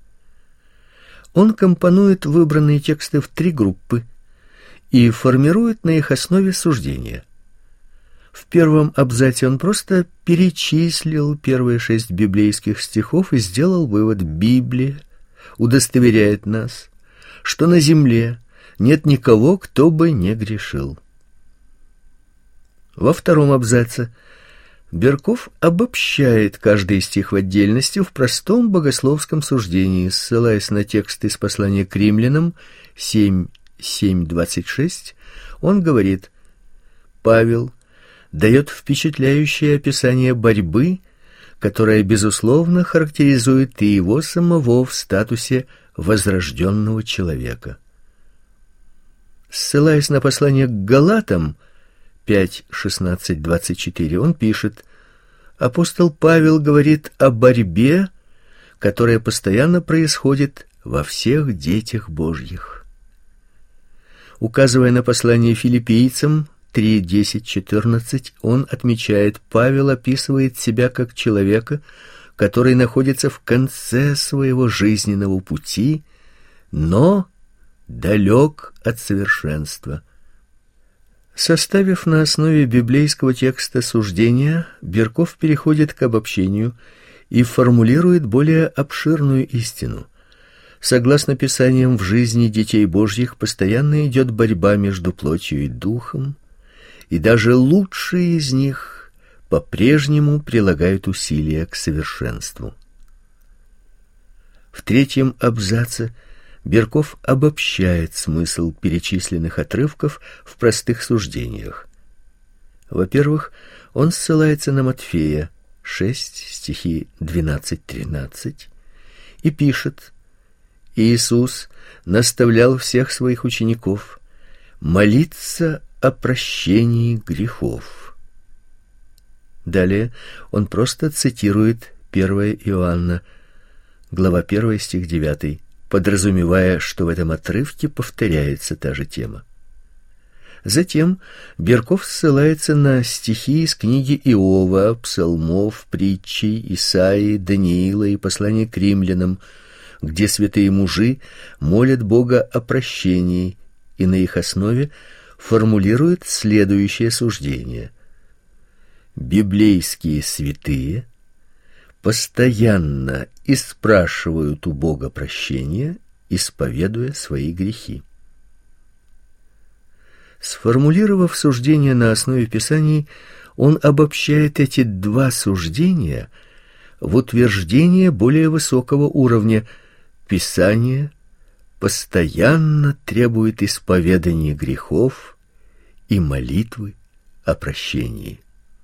Он компонует выбранные тексты в 3 группы и формирует на их основе суждения. В первом абзаце он просто перечислил первые 6 библейских стихов и сделал вывод: Библия удостоверяет нас, что на земле нет никого, кто бы не грешил. Во втором абзаце Беркоф обобщает каждый стих в отдельности в простом богословском суждении, ссылаясь на текст из послания к Римлянам 7:7-26. Он говорит: Павел дает впечатляющее описание борьбы, которая, безусловно, характеризует и его самого в статусе возрожденного человека. Ссылаясь на послание к Галатам 5:16-24, он пишет: апостол Павел говорит о борьбе, которая постоянно происходит во всех детях Божьих. Указывая на послание филиппийцам 3:10-14, он отмечает: Павел описывает себя как человека, который находится в конце своего жизненного пути, но далек от совершенства. Составив на основе библейского текста суждения, Беркоф переходит к обобщению и формулирует более обширную истину. Согласно Писаниям, в жизни детей Божьих постоянно идет борьба между плотью и духом, и даже лучшие из них по-прежнему прилагают усилия к совершенству. В 3 абзаце Беркоф обобщает смысл перечисленных отрывков в простых суждениях. Во-первых, он ссылается на Матфея 6, стихи 12-13, и пишет: Иисус наставлял всех своих учеников молиться о прощении грехов. Далее он просто цитирует 1 Иоанна, глава 1, стих 9, подразумевая, что в этом отрывке повторяется та же тема. Затем Беркоф ссылается на стихи из книги Иова, псалмов, притчи, Исаии, Даниила и послания к римлянам, где святые мужи молят Бога о прощении, и на их основе формулирует следующее суждение: библейские святые постоянно испрашивают у Бога прощения, исповедуя свои грехи. Сформулировав суждение на основе Писаний, он обобщает эти 2 суждения в утверждение более высокого уровня: Писание постоянно требует исповедания грехов и молитвы о прощении.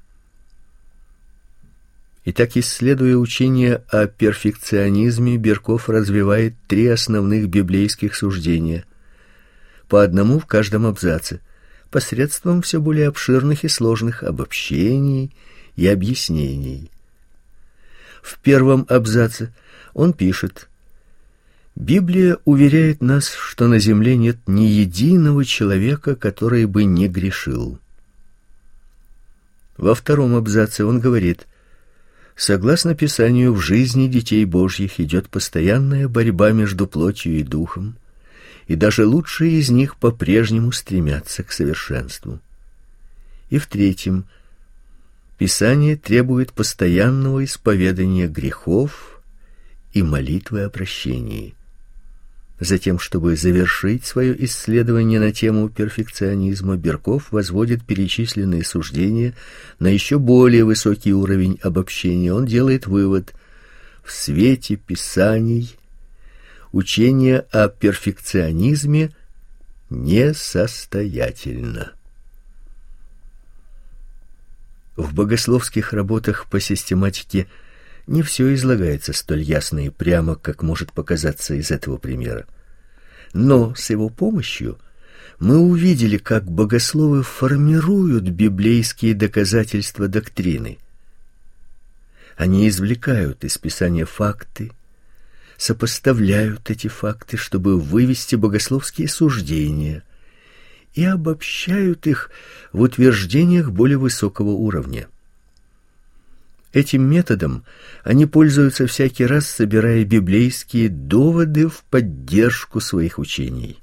Итак, исследуя учение о перфекционизме, Беркоф развивает 3 основных библейских суждения, по одному в каждом абзаце, посредством все более обширных и сложных обобщений и объяснений. В 1 абзаце он пишет: Библия уверяет нас, что на земле нет ни единого человека, который бы не грешил. Во 2 абзаце он говорит: согласно Писанию, в жизни детей Божьих идет постоянная борьба между плотью и духом, и даже лучшие из них по-прежнему стремятся к совершенству. И в 3: Писание требует постоянного исповедания грехов и молитвы о прощении. Затем, чтобы завершить свое исследование на тему перфекционизма, Берков возводит перечисленные суждения на еще более высокий уровень обобщения. Он делает вывод: в свете Писаний учение о перфекционизме несостоятельно. В богословских работах по систематике не все излагается столь ясно и прямо, как может показаться из этого примера. Но с его помощью мы увидели, как богословы формируют библейские доказательства доктрины. Они извлекают из Писания факты, сопоставляют эти факты, чтобы вывести богословские суждения, и обобщают их в утверждениях более высокого уровня. Этим методом они пользуются всякий раз, собирая библейские доводы в поддержку своих учений.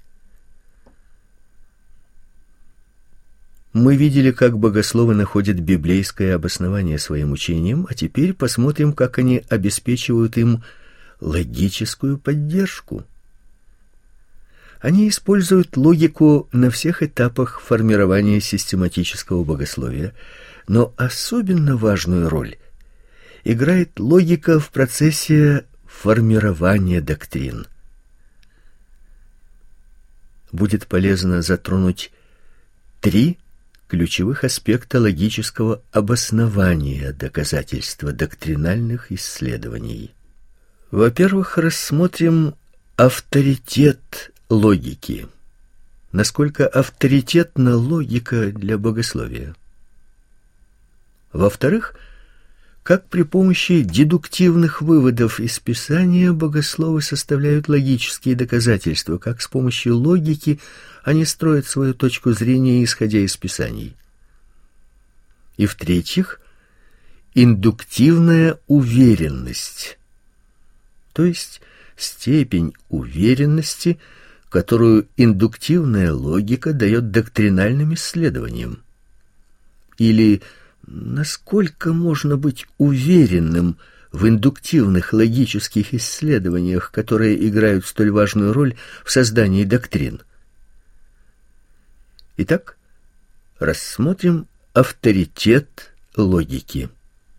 Мы видели, как богословы находят библейское обоснование своим учениям, а теперь посмотрим, как они обеспечивают им логическую поддержку. Они используют логику на всех этапах формирования систематического богословия, но особенно важную роль играет логика в процессе формирования доктрин. Будет полезно затронуть 3 ключевых аспекта логического обоснования доказательства доктринальных исследований. Во-первых, рассмотрим авторитет логики. Насколько авторитетна логика для богословия. Во-вторых, как при помощи дедуктивных выводов из Писания богословы составляют логические доказательства, как с помощью логики они строят свою точку зрения, исходя из Писаний. И в-третьих, индуктивная уверенность, то есть степень уверенности, которую индуктивная логика дает доктринальным исследованиям. Или насколько можно быть уверенным в индуктивных логических исследованиях, которые играют столь важную роль в создании доктрин? Итак, рассмотрим авторитет логики.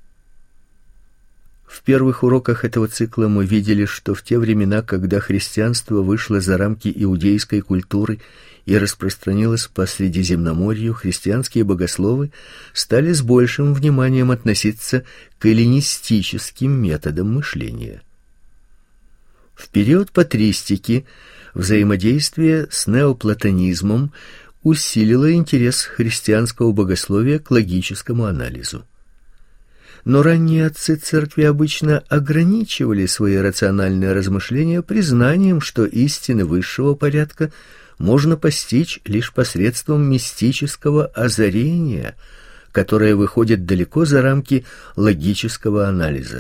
В первых уроках этого цикла мы видели, что в те времена, когда христианство вышло за рамки иудейской культуры и распространилось по Средиземноморью, христианские богословы стали с большим вниманием относиться к эллинистическим методам мышления. В период патристики взаимодействие с неоплатонизмом усилило интерес христианского богословия к логическому анализу. Но ранние отцы церкви обычно ограничивали свои рациональные размышления признанием, что истины высшего порядка можно постичь лишь посредством мистического озарения, которое выходит далеко за рамки логического анализа.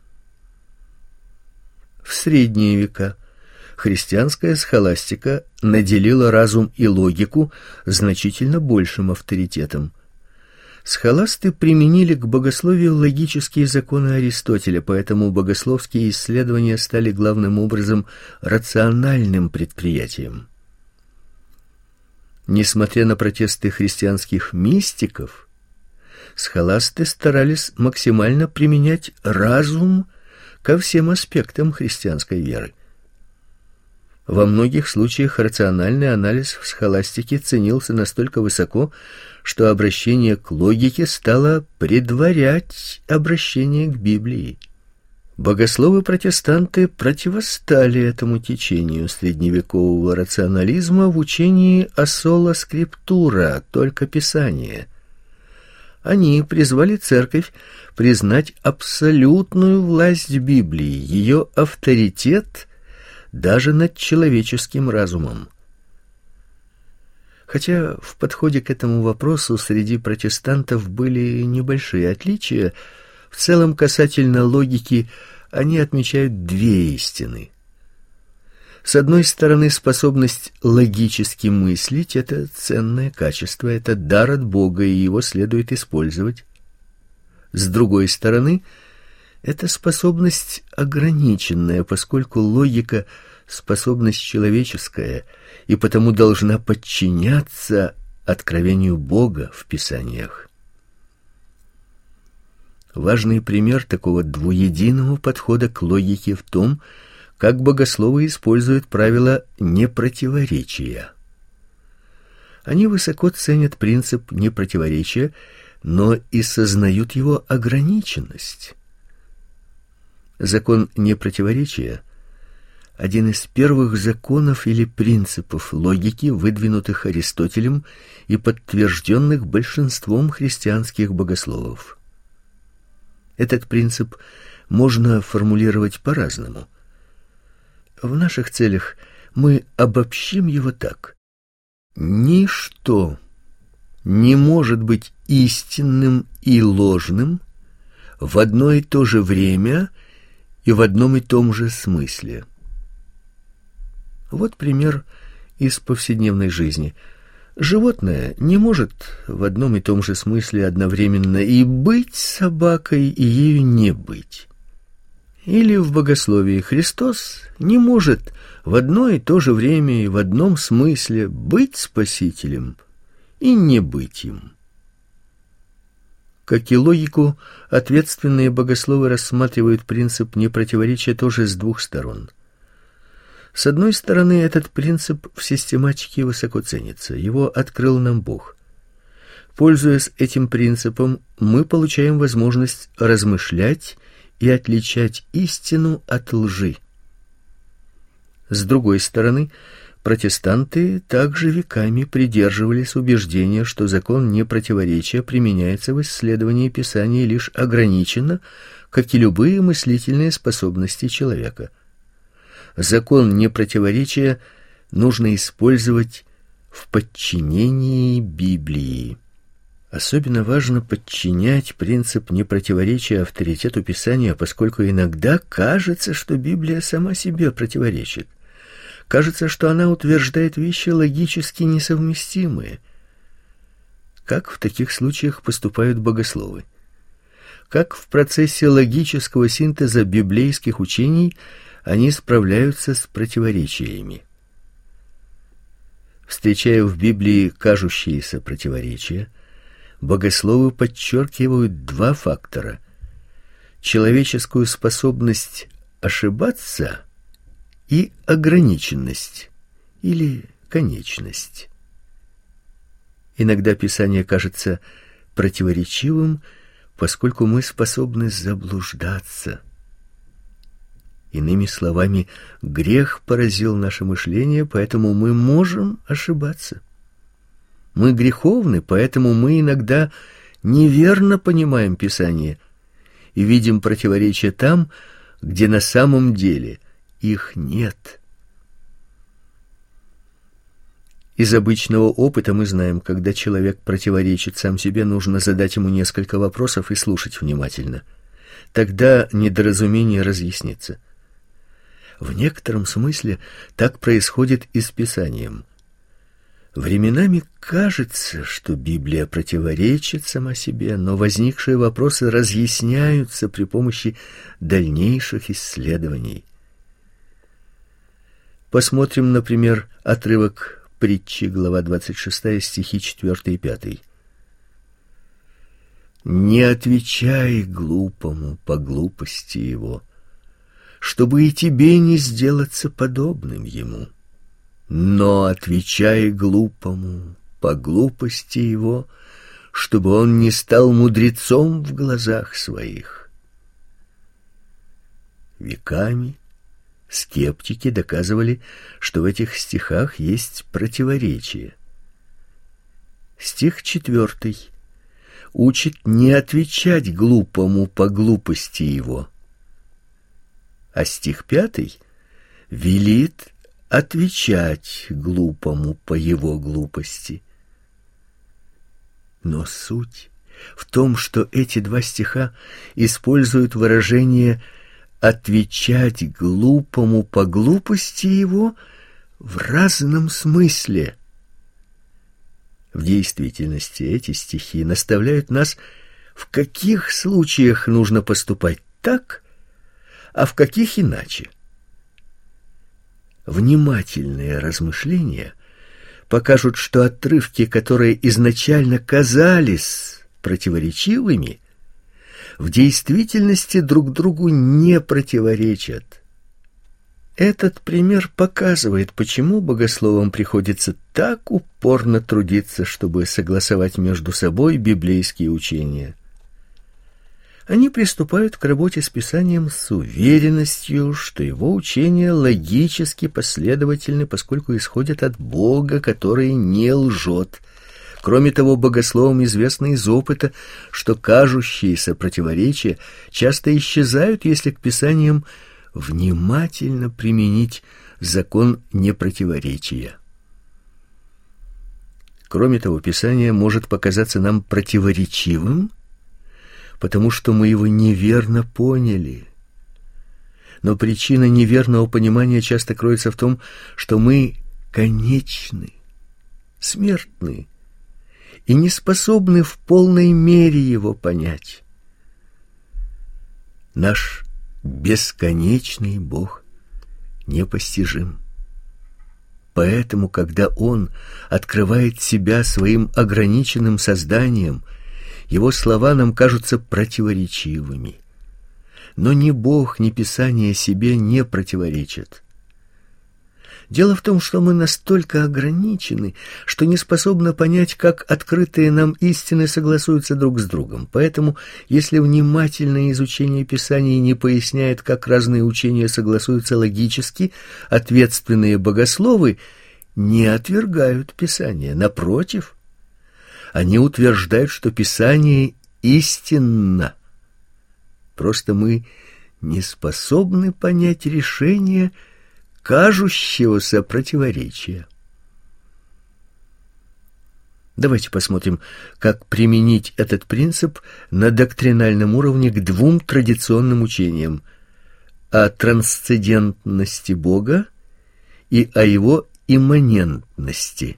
В средние века христианская схоластика наделила разум и логику значительно большим авторитетом. Схоласты применили к богословию логические законы Аристотеля, поэтому богословские исследования стали главным образом рациональным предприятием. Несмотря на протесты христианских мистиков, схоласты старались максимально применять разум ко всем аспектам христианской веры. Во многих случаях рациональный анализ в схоластике ценился настолько высоко, что обращение к логике стало предварять обращение к Библии. Богословы-протестанты противостали этому течению средневекового рационализма в учении о соло скриптура, только Писание. Они призвали церковь признать абсолютную власть Библии, ее авторитет даже над человеческим разумом. Хотя в подходе к этому вопросу среди протестантов были небольшие отличия, в целом касательно логики они отмечают 2 истины. С одной стороны, способность логически мыслить — это ценное качество, это дар от Бога, и его следует использовать. С другой стороны, эта способность ограниченная, поскольку логика способность человеческая и потому должна подчиняться откровению Бога в Писаниях. Важный пример такого двуединого подхода к логике в том, как богословы используют правило непротиворечия. Они высоко ценят принцип непротиворечия, но и сознают его ограниченность. Закон непротиворечия – один из первых законов или принципов логики, выдвинутых Аристотелем и подтвержденных большинством христианских богословов. Этот принцип можно формулировать по-разному. В наших целях мы обобщим его так: ничто не может быть истинным и ложным в одно и то же время и в одном и том же смысле. Вот пример из повседневной жизни. Животное не может в одном и том же смысле одновременно и быть собакой, и ею не быть. Или в богословии Христос не может в одно и то же время и в одном смысле быть Спасителем и не быть им. Как и логику, ответственные богословы рассматривают принцип непротиворечия тоже с двух сторон. С одной стороны, этот принцип в систематике высоко ценится, его открыл нам Бог. Пользуясь этим принципом, мы получаем возможность размышлять и отличать истину от лжи. С другой стороны, протестанты также веками придерживались убеждения, что закон непротиворечия применяется в исследовании Писания лишь ограниченно, как и любые мыслительные способности человека. Закон непротиворечия нужно использовать в подчинении Библии. Особенно важно подчинять принцип непротиворечия авторитету Писания, поскольку иногда кажется, что Библия сама себе противоречит. Кажется, что она утверждает вещи логически несовместимые. Как в таких случаях поступают богословы? Как в процессе логического синтеза библейских учений они справляются с противоречиями? Встречая в Библии кажущиеся противоречия, богословы подчеркивают два фактора: человеческую способность ошибаться и ограниченность или конечность. Иногда Писание кажется противоречивым, поскольку мы способны заблуждаться. Иными словами, грех поразил наше мышление, поэтому мы можем ошибаться. Мы греховны, поэтому мы иногда неверно понимаем Писание и видим противоречия там, где на самом деле их нет. Из обычного опыта мы знаем, когда человек противоречит сам себе, нужно задать ему несколько вопросов и слушать внимательно. Тогда недоразумение разъяснится. В некотором смысле так происходит и с Писанием. Временами кажется, что Библия противоречит сама себе, но возникшие вопросы разъясняются при помощи дальнейших исследований. Посмотрим, например, отрывок притчи, глава 26, стихи 4 и 5. «Не отвечай глупому по глупости его, чтобы и тебе не сделаться подобным ему. Но отвечай глупому по глупости его, чтобы он не стал мудрецом в глазах своих». Веками скептики доказывали, что в этих стихах есть противоречие. Стих 4 учит не отвечать глупому по глупости его, а стих 5 велит отвечать глупому по его глупости. Но суть в том, что эти два стиха используют выражение «отвечать глупому по глупости его» в разном смысле. В действительности эти стихи наставляют нас, в каких случаях нужно поступать так, а в каких иначе. внимательные размышления покажут, что отрывки, которые изначально казались противоречивыми, в действительности друг другу не противоречат. Этот пример показывает, почему богословам приходится так упорно трудиться, чтобы согласовать между собой библейские учения. Они приступают к работе с Писанием с уверенностью, что его учения логически последовательны, поскольку исходят от Бога, который не лжет. Кроме того, богословам известно из опыта, что кажущиеся противоречия часто исчезают, если к Писаниям внимательно применить закон непротиворечия. Кроме того, Писание может показаться нам противоречивым, потому что мы его неверно поняли. Но причина неверного понимания часто кроется в том, что мы конечны, смертны и не способны в полной мере его понять. Наш бесконечный Бог непостижим. Поэтому, когда Он открывает себя своим ограниченным созданием, Его слова нам кажутся противоречивыми. Но ни Бог, ни Писание себе не противоречат. Дело в том, что мы настолько ограничены, что не способны понять, как открытые нам истины согласуются друг с другом. Поэтому, если внимательное изучение Писаний не поясняет, как разные учения согласуются логически, ответственные богословы не отвергают Писание. Напротив, они утверждают, что Писание истинно. Просто мы не способны понять решение кажущегося противоречия. Давайте посмотрим, как применить этот принцип на доктринальном уровне к двум традиционным учениям: о трансцендентности Бога и о его имманентности.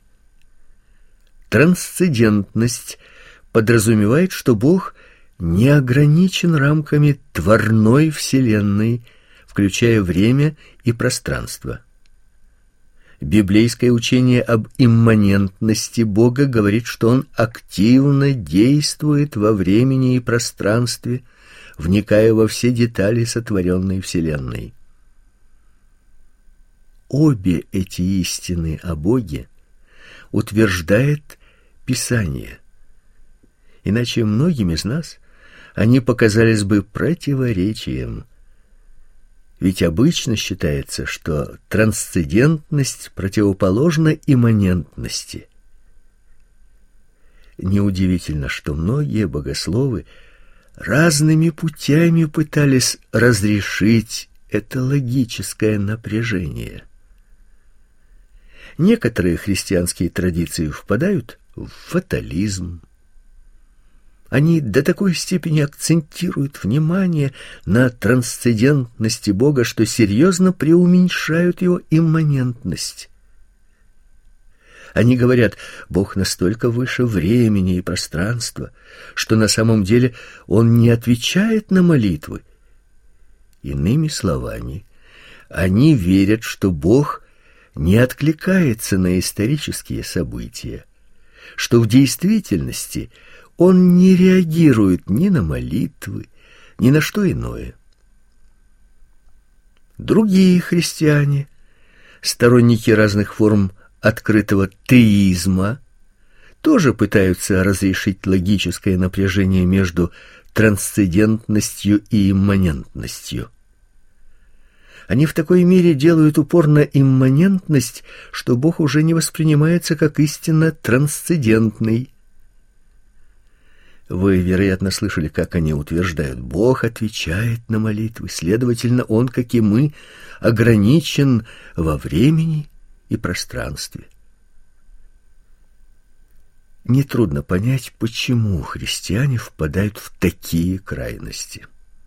Трансцендентность подразумевает, что Бог не ограничен рамками тварной вселенной, включая время и пространство. Библейское учение об имманентности Бога говорит, что Он активно действует во времени и пространстве, вникая во все детали сотворенной вселенной. Обе эти истины о Боге утверждает Писание. Иначе многим из нас они показались бы противоречием. Ведь обычно считается, что трансцендентность противоположна имманентности. Неудивительно, что многие богословы разными путями пытались разрешить это логическое напряжение. Некоторые христианские традиции впадают в фатализм. Они до такой степени акцентируют внимание на трансцендентности Бога, что серьезно преуменьшают его имманентность. Они говорят: Бог настолько выше времени и пространства, что на самом деле Он не отвечает на молитвы. Иными словами, они верят, что Бог не откликается на исторические события, что в действительности Он не реагирует ни на молитвы, ни на что иное. Другие христиане, сторонники разных форм открытого теизма, тоже пытаются разрешить логическое напряжение между трансцендентностью и имманентностью. Они в такой мере делают упор на имманентность, что Бог уже не воспринимается как истинно трансцендентный. Вы, вероятно, слышали, как они утверждают: Бог отвечает на молитвы, следовательно, Он, как и мы, ограничен во времени и пространстве. Нетрудно понять, почему христиане впадают в такие крайности.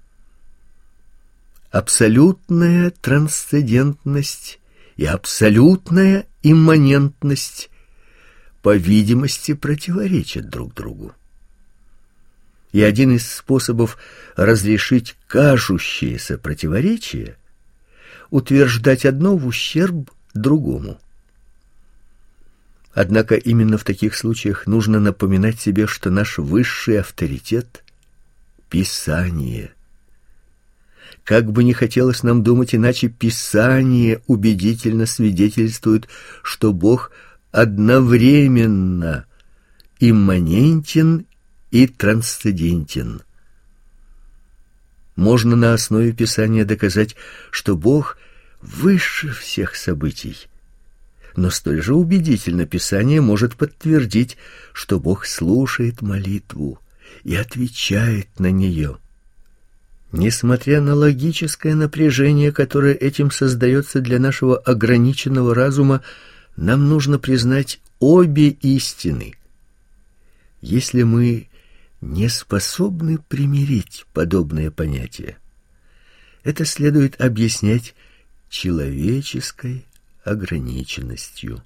Абсолютная трансцендентность и абсолютная имманентность, по видимости, противоречат друг другу. И один из способов разрешить кажущиеся противоречия утверждать одно в ущерб другому. Однако именно в таких случаях нужно напоминать себе, что наш высший авторитет — Писание. Как бы ни хотелось нам думать иначе, Писание убедительно свидетельствует, что Бог одновременно имманентен и трансцендентен. Можно на основе Писания доказать, что Бог выше всех событий. Но столь же убедительно Писание может подтвердить, что Бог слушает молитву и отвечает на нее. Несмотря на логическое напряжение, которое этим создается для нашего ограниченного разума, нам нужно признать обе истины. Если мы не способны примирить подобные понятия, это следует объяснять человеческой ограниченностью.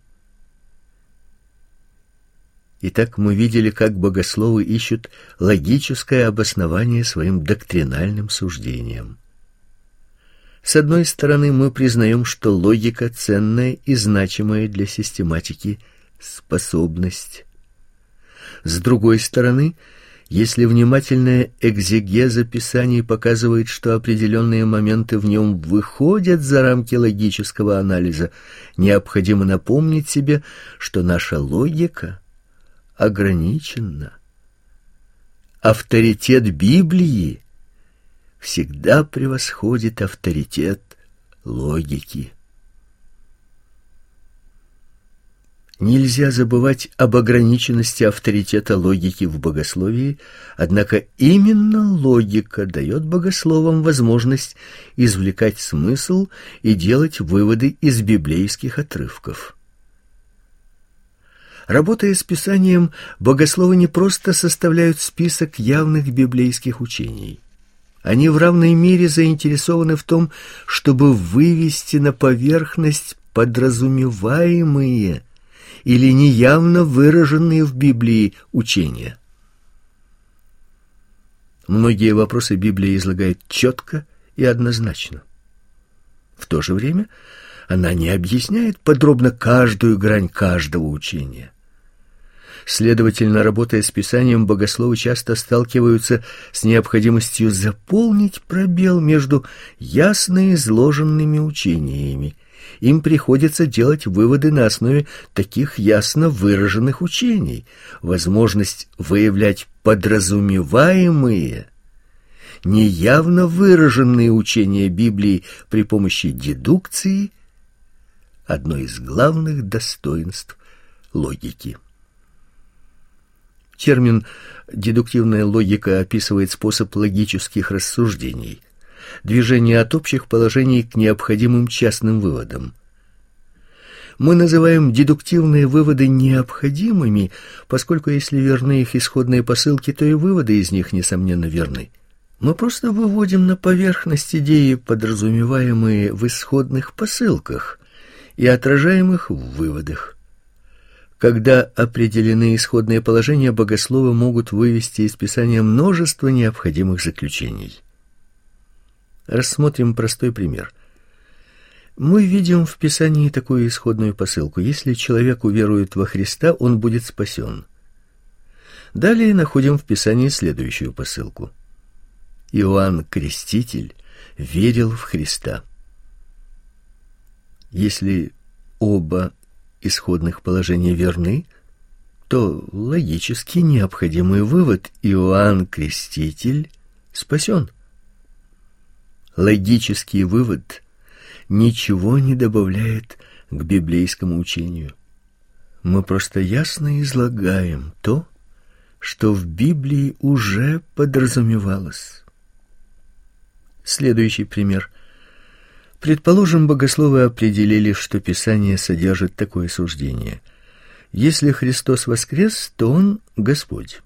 Итак, мы видели, как богословы ищут логическое обоснование своим доктринальным суждениям. С одной стороны, мы признаем, что логика — ценная и значимая для систематики способность. С другой стороны, если внимательная экзегеза Писаний показывает, что определенные моменты в нем выходят за рамки логического анализа, необходимо напомнить себе, что наша логика ограничена. Авторитет Библии всегда превосходит авторитет логики. Нельзя забывать об ограниченности авторитета логики в богословии, однако именно логика дает богословам возможность извлекать смысл и делать выводы из библейских отрывков. Работая с Писанием, богословы не просто составляют список явных библейских учений. Они в равной мере заинтересованы в том, чтобы вывести на поверхность подразумеваемые или неявно выраженные в Библии учения. Многие вопросы Библия излагает четко и однозначно. В то же время она не объясняет подробно каждую грань каждого учения. Следовательно, работая с Писанием, богословы часто сталкиваются с необходимостью заполнить пробел между ясно изложенными учениями. Им приходится делать выводы на основе таких ясно выраженных учений. Возможность выявлять подразумеваемые, неявно выраженные учения Библии при помощи дедукции – одно из главных достоинств логики. Термин «дедуктивная логика» описывает способ логических рассуждений, движение от общих положений к необходимым частным выводам. Мы называем дедуктивные выводы необходимыми, поскольку если верны их исходные посылки, то и выводы из них, несомненно, верны. Мы просто выводим на поверхность идеи, подразумеваемые в исходных посылках, и отражаем их в выводах. Когда определены исходные положения, богословы могут вывести из Писания множество необходимых заключений. Рассмотрим простой пример. Мы видим в Писании такую исходную посылку: если человек уверует во Христа, он будет спасен. Далее находим в Писании следующую посылку: Иоанн Креститель верил в Христа. Если оба исходных положения верны, то логически необходимый вывод: Иоанн Креститель спасен. Логический вывод ничего не добавляет к библейскому учению. Мы просто ясно излагаем то, что в Библии уже подразумевалось. Следующий пример. Предположим, богословы определили, что Писание содержит такое суждение: если Христос воскрес, то Он Господь.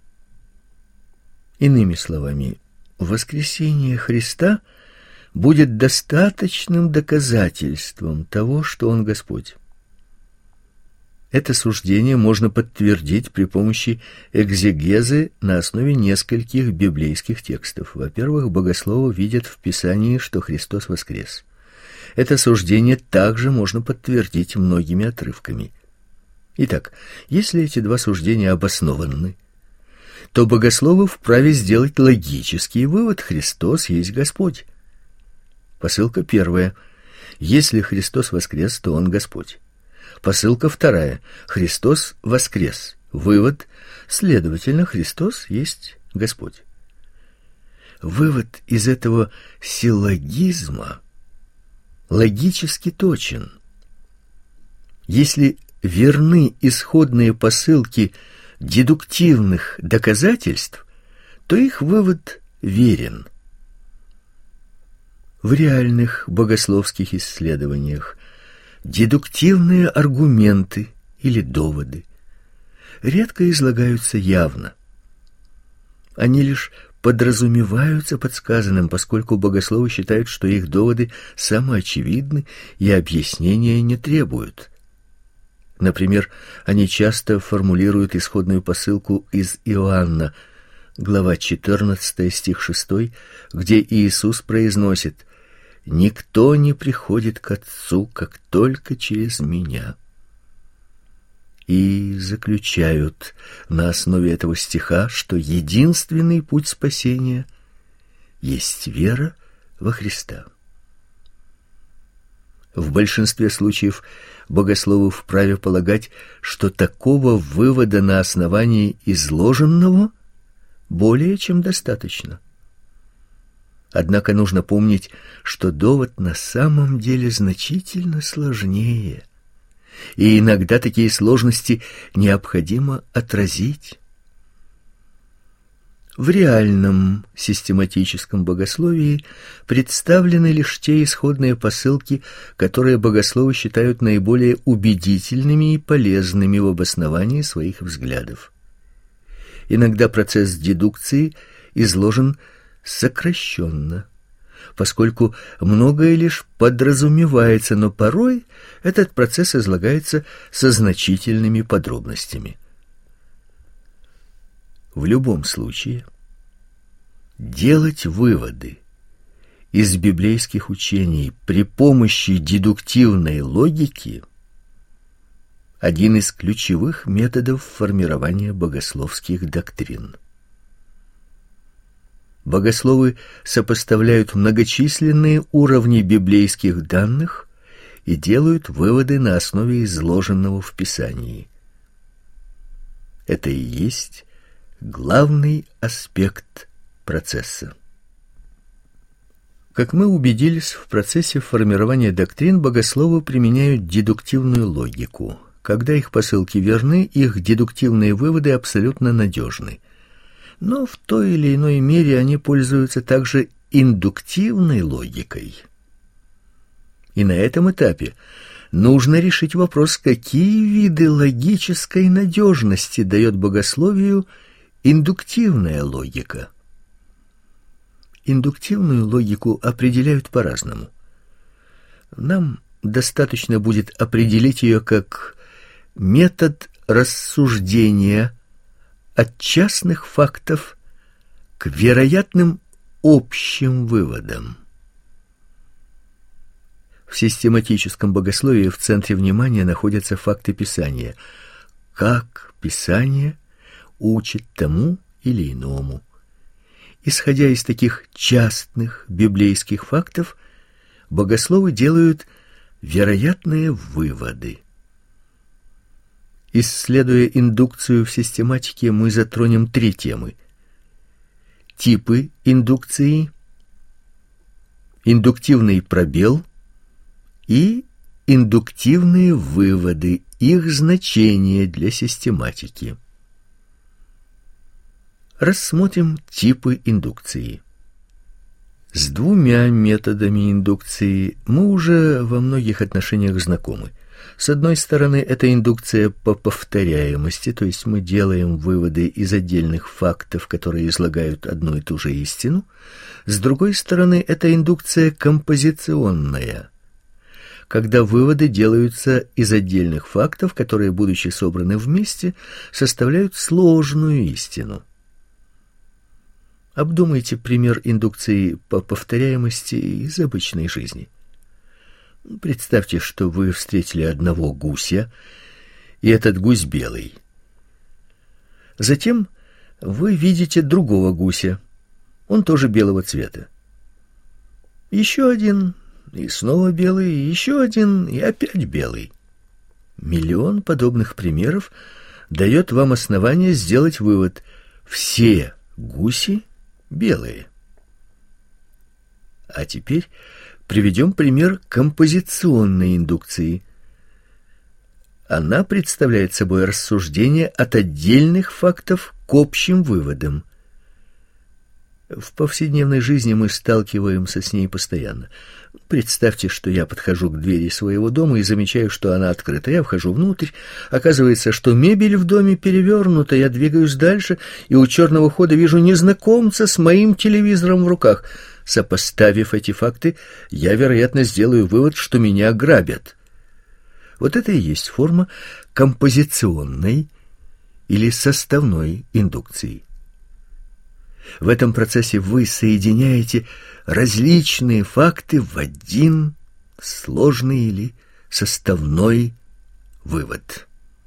Иными словами, воскресение Христа будет достаточным доказательством того, что Он Господь. Это суждение можно подтвердить при помощи экзегезы на основе нескольких библейских текстов. Во-первых, богословы видят в Писании, что Христос воскрес. Это суждение также можно подтвердить многими отрывками. Итак, если эти два суждения обоснованы, то богословы вправе сделать логический вывод: Христос есть Господь. Посылка первая: если Христос воскрес, то Он Господь. Посылка вторая: Христос воскрес. Вывод: следовательно, Христос есть Господь. Вывод из этого силлогизма логически точен. Если верны исходные посылки дедуктивных доказательств, то их вывод верен. В реальных богословских исследованиях дедуктивные аргументы или доводы редко излагаются явно. Они лишь подразумеваются под сказанным, поскольку богословы считают, что их доводы самоочевидны и объяснения не требуют. Например, они часто формулируют исходную посылку из Иоанна, глава 14, стих 6, где Иисус произносит: «Никто не приходит к Отцу, как только через Меня». И заключают на основе этого стиха, что единственный путь спасения есть вера во Христа. В большинстве случаев богословы вправе полагать, что такого вывода на основании изложенного более чем достаточно. Однако нужно помнить, что довод на самом деле значительно сложнее, и иногда такие сложности необходимо отразить. В реальном систематическом богословии представлены лишь те исходные посылки, которые богословы считают наиболее убедительными и полезными в обосновании своих взглядов. Иногда процесс дедукции изложен сокращенно, поскольку многое лишь подразумевается, но порой этот процесс излагается со значительными подробностями. В любом случае, делать выводы из библейских учений при помощи дедуктивной логики – один из ключевых методов формирования богословских доктрин. Богословы сопоставляют многочисленные уровни библейских данных и делают выводы на основе изложенного в Писании. Это и есть главный аспект процесса. Как мы убедились, в процессе формирования доктрин богословы применяют дедуктивную логику. Когда их посылки верны, их дедуктивные выводы абсолютно надежны. Но в той или иной мере они пользуются также индуктивной логикой. И на этом этапе нужно решить вопрос, какие виды логической надежности дает богословию индуктивная логика. Индуктивную логику определяют по-разному. Нам достаточно будет определить ее как метод рассуждения от частных фактов к вероятным общим выводам. В систематическом богословии в центре внимания находятся факты Писания. Как Писание учит тому или иному. Исходя из таких частных библейских фактов, богословы делают вероятные выводы. Исследуя индукцию в систематике, мы затронем три темы: типы индукции, индуктивный пробел и индуктивные выводы, их значение для систематики. Рассмотрим типы индукции. С двумя методами индукции мы уже во многих отношениях знакомы. С одной стороны, это индукция по повторяемости, то есть мы делаем выводы из отдельных фактов, которые излагают одну и ту же истину. С другой стороны, это индукция композиционная, когда выводы делаются из отдельных фактов, которые, будучи собраны вместе, составляют сложную истину. Обдумайте пример индукции по повторяемости из обычной жизни. Представьте, что вы встретили одного гуся, и этот гусь белый. Затем вы видите другого гуся. Он тоже белого цвета. Еще один, и снова белый, и еще один, и опять белый. Миллион подобных примеров дает вам основание сделать вывод: все гуси белые. А теперь приведем пример композиционной индукции. Она представляет собой рассуждение от отдельных фактов к общим выводам. В повседневной жизни мы сталкиваемся с ней постоянно. Представьте, что я подхожу к двери своего дома и замечаю, что она открыта. Я вхожу внутрь, оказывается, что мебель в доме перевернута. Я двигаюсь дальше, и у черного хода вижу незнакомца с моим телевизором в руках. Сопоставив эти факты, я, вероятно, сделаю вывод, что меня грабят. Вот это и есть форма композиционной или составной индукции. В этом процессе вы соединяете различные факты в один сложный или составной вывод.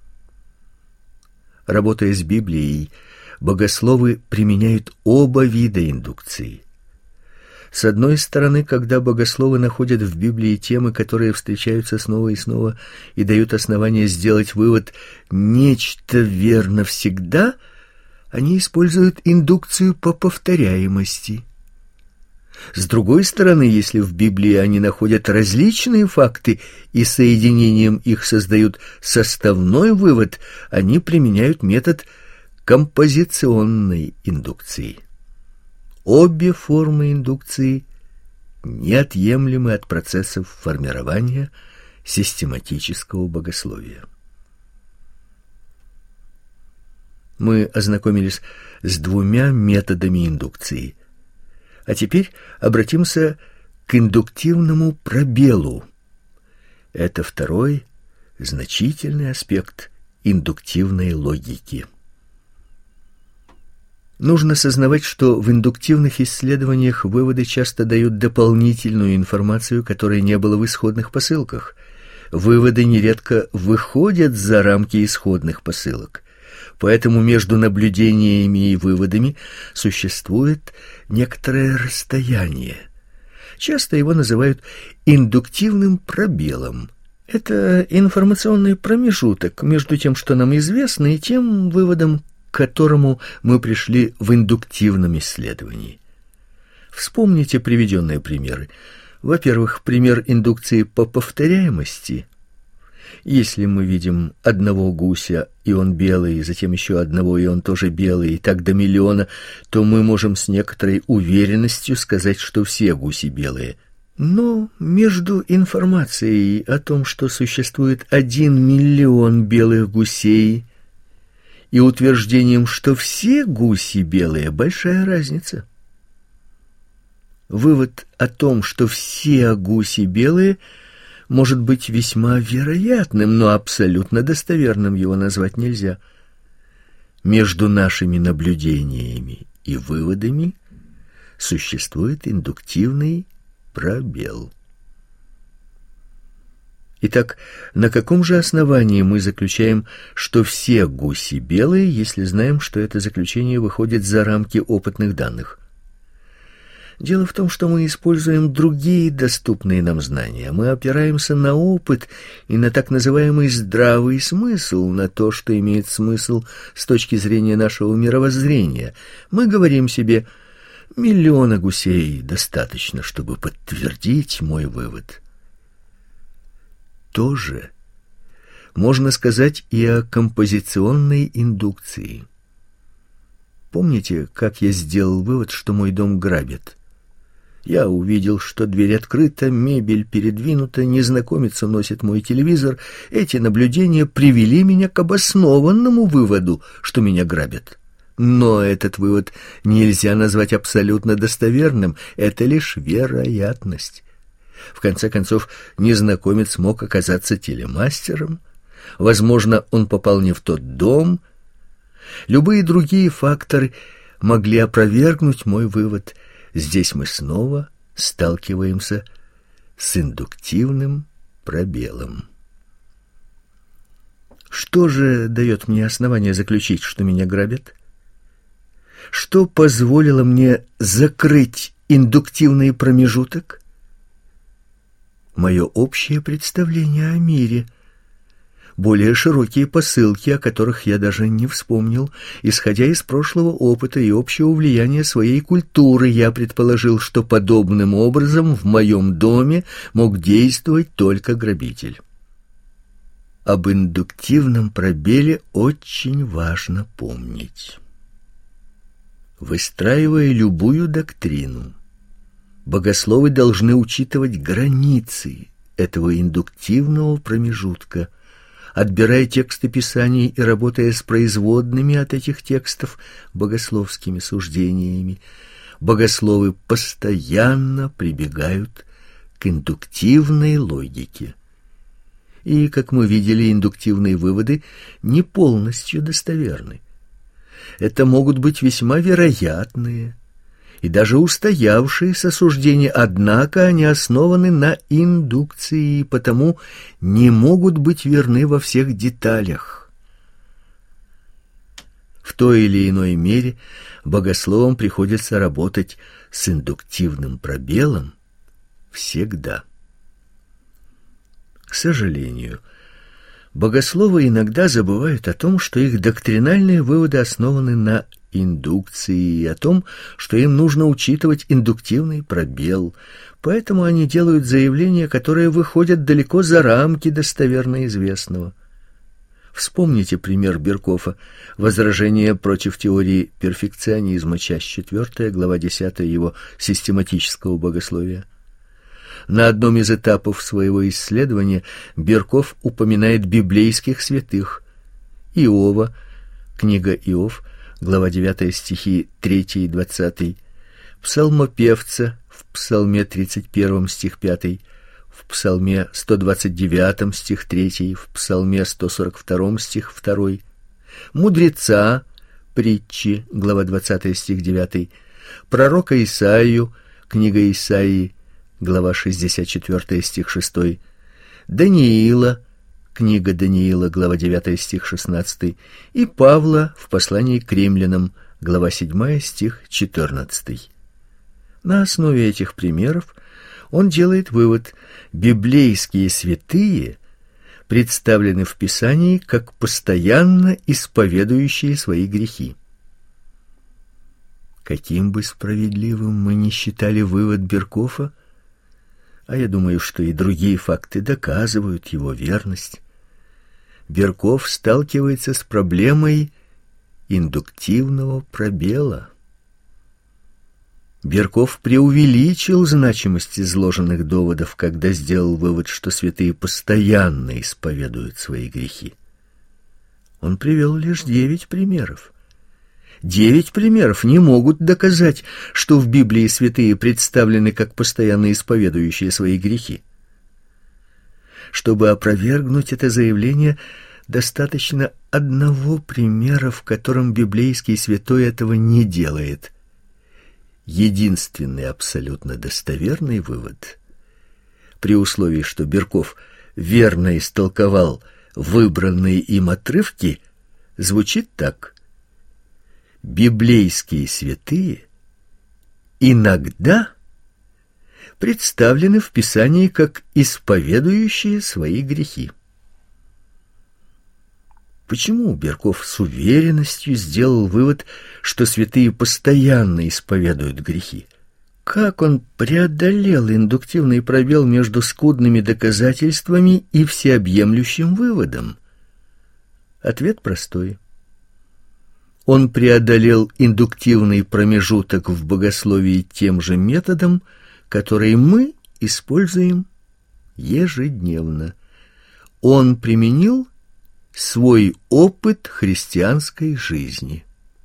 Работая с Библией, богословы применяют оба вида индукции. С одной стороны, когда богословы находят в Библии темы, которые встречаются снова и снова и дают основание сделать вывод «нечто верно всегда», они используют индукцию по повторяемости. С другой стороны, если в Библии они находят различные факты и соединением их создают составной вывод, они применяют метод композиционной индукции. Обе формы индукции неотъемлемы от процессов формирования систематического богословия. Мы ознакомились с двумя методами индукции. А теперь обратимся к индуктивному пробелу. Это второй значительный аспект индуктивной логики. Нужно сознавать, что в индуктивных исследованиях выводы часто дают дополнительную информацию, которой не было в исходных посылках. Выводы нередко выходят за рамки исходных посылок. Поэтому между наблюдениями и выводами существует некоторое расстояние. Часто его называют индуктивным пробелом. Это информационный промежуток между тем, что нам известно, и тем выводом, к которому мы пришли в индуктивном исследовании. Вспомните приведенные примеры. Во-первых, пример индукции по повторяемости. Если мы видим одного гуся, и он белый, и затем еще одного, и он тоже белый, и так до миллиона, то мы можем с некоторой уверенностью сказать, что все гуси белые. Но между информацией о том, что существует 1 миллион белых гусей, и утверждением, что все гуси белые, большая разница. Вывод о том, что все гуси белые, может быть весьма вероятным, но абсолютно достоверным его назвать нельзя. Между нашими наблюдениями и выводами существует индуктивный пробел. Итак, на каком же основании мы заключаем, что все гуси белые, если знаем, что это заключение выходит за рамки опытных данных? Дело в том, что мы используем другие доступные нам знания. Мы опираемся на опыт и на так называемый здравый смысл, на то, что имеет смысл с точки зрения нашего мировоззрения. Мы говорим себе: 1 миллиона гусей достаточно, чтобы подтвердить мой вывод. То же можно сказать и о композиционной индукции. Помните, как я сделал вывод, что мой дом грабят? Я увидел, что дверь открыта, мебель передвинута, незнакомец носит мой телевизор. Эти наблюдения привели меня к обоснованному выводу, что меня грабят. Но этот вывод нельзя назвать абсолютно достоверным, это лишь вероятность. В конце концов, незнакомец мог оказаться телемастером. Возможно, он попал не в тот дом. Любые другие факторы могли опровергнуть мой вывод. Здесь мы снова сталкиваемся с индуктивным пробелом. Что же дает мне основание заключить, что меня грабят? Что позволило мне закрыть индуктивный промежуток? Мое общее представление о мире, более широкие посылки, о которых я даже не вспомнил. Исходя из прошлого опыта и общего влияния своей культуры, я предположил, что подобным образом в моем доме мог действовать только грабитель. Об индуктивном пробеле очень важно помнить. Выстраивая любую доктрину, богословы должны учитывать границы этого индуктивного промежутка, отбирая тексты Писаний и работая с производными от этих текстов богословскими суждениями. Богословы постоянно прибегают к индуктивной логике. И, как мы видели, индуктивные выводы не полностью достоверны. Это могут быть весьма вероятные и даже устоявшиеся суждения, однако они основаны на индукции и потому не могут быть верны во всех деталях. В той или иной мере богословам приходится работать с индуктивным пробелом всегда. К сожалению, богословы иногда забывают о том, что их доктринальные выводы основаны на индукции, и о том, что им нужно учитывать индуктивный пробел. Поэтому они делают заявления, которые выходят далеко за рамки достоверно известного. Вспомните пример Беркофа «Возражение против теории перфекционизма», часть 4, глава 10 его систематического богословия. На одном из этапов своего исследования Берков упоминает библейских святых: Иова, книга Иов, глава 9, стихи 3 и 20, псалмопевца в Псалме 31, стих 5, в Псалме 129, стих 3, в Псалме 142, стих 2, мудреца, притчи, глава 20, стих 9, пророка Исаию, книга Исаии, глава 64, стих 6, Даниила, книга Даниила, глава 9, стих 16, и Павла в послании к римлянам, глава 7, стих 14. На основе этих примеров он делает вывод: библейские святые представлены в Писании как постоянно исповедующие свои грехи. Каким бы справедливым мы ни считали вывод Беркофа, а я думаю, что и другие факты доказывают его верность, Берков сталкивается с проблемой индуктивного пробела. Берков преувеличил значимость изложенных доводов, когда сделал вывод, что святые постоянно исповедуют свои грехи. Он привел лишь 9 примеров. 9 примеров не могут доказать, что в Библии святые представлены как постоянно исповедующие свои грехи. Чтобы опровергнуть это заявление, достаточно одного примера, в котором библейский святой этого не делает. Единственный абсолютно достоверный вывод, при условии, что Берков верно истолковал выбранные им отрывки, звучит так: библейские святые иногда представлены в Писании как исповедующие свои грехи. Почему Берков с уверенностью сделал вывод, что святые постоянно исповедуют грехи? Как он преодолел индуктивный пробел между скудными доказательствами и всеобъемлющим выводом? Ответ простой. Он преодолел индуктивный промежуток в богословии тем же методом, который мы используем ежедневно. Он применил свой опыт христианской жизни.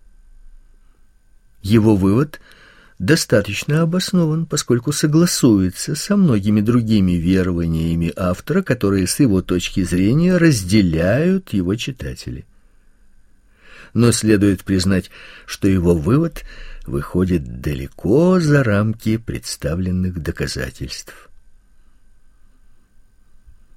Его вывод достаточно обоснован, поскольку согласуется со многими другими верованиями автора, которые с его точки зрения разделяют его читатели. Но следует признать, что его вывод выходит далеко за рамки представленных доказательств.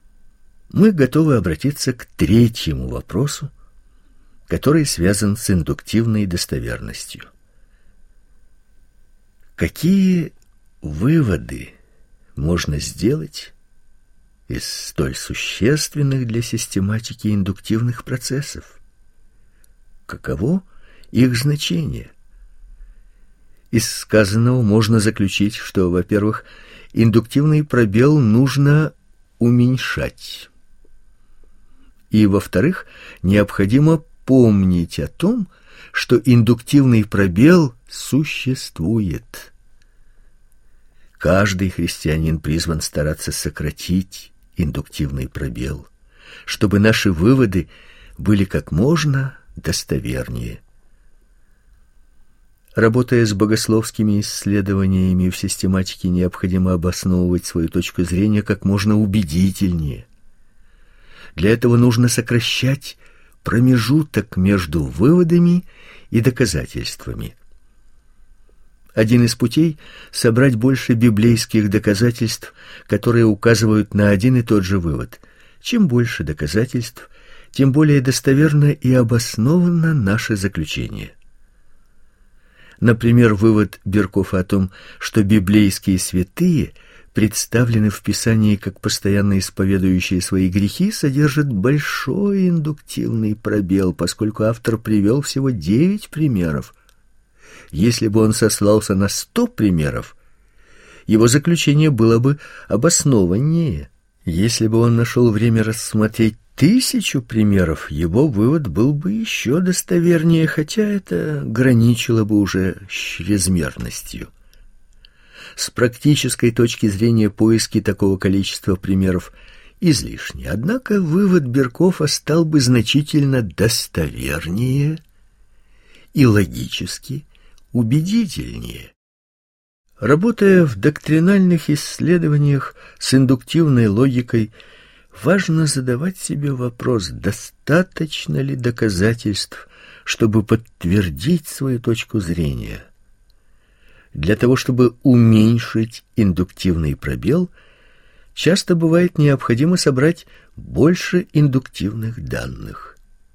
мы готовы обратиться к третьему вопросу, который связан с индуктивной достоверностью. Какие выводы можно сделать из столь существенных для систематики индуктивных процессов? Каково их значение? Из сказанного можно заключить, что, во-первых, индуктивный пробел нужно уменьшать. И, во-вторых, необходимо помнить о том, что индуктивный пробел существует. Каждый христианин призван стараться сократить индуктивный пробел, чтобы наши выводы были как можно достовернее. Работая с богословскими исследованиями в систематике, необходимо обосновывать свою точку зрения как можно убедительнее. Для этого нужно сокращать промежуток между выводами и доказательствами. Один из путей — собрать больше библейских доказательств, которые указывают на один и тот же вывод. Чем больше доказательств, тем более достоверно и обоснованно наше заключение. Например, вывод Беркофа о том, что библейские святые представлены в Писании как постоянно исповедующие свои грехи, содержит большой индуктивный пробел, поскольку автор привел всего 9 примеров. Если бы он сослался на 100 примеров, его заключение было бы обоснованнее. Если бы он нашел время рассмотреть 1000 примеров, его вывод был бы еще достовернее, хотя это граничило бы уже с чрезмерностью. С практической точки зрения поиски такого количества примеров излишни. Однако вывод Беркофа стал бы значительно достовернее и логически убедительнее. Работая в доктринальных исследованиях с индуктивной логикой, важно задавать себе вопрос, достаточно ли доказательств, чтобы подтвердить свою точку зрения. Для того, чтобы уменьшить индуктивный пробел, часто бывает необходимо собрать больше индуктивных данных.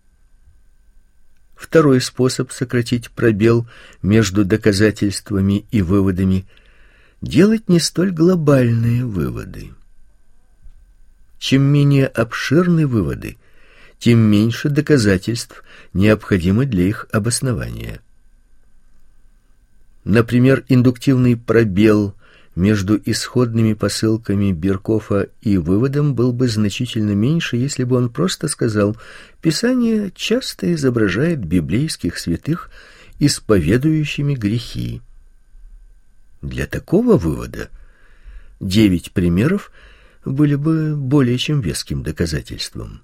Второй способ сократить пробел между доказательствами и выводами — делать не столь глобальные выводы. Чем менее обширны выводы, тем меньше доказательств необходимо для их обоснования. Например, индуктивный пробел между исходными посылками Беркофа и выводом был бы значительно меньше, если бы он просто сказал: «Писание часто изображает библейских святых исповедующими грехи». Для такого вывода 9 примеров были бы более чем веским доказательством.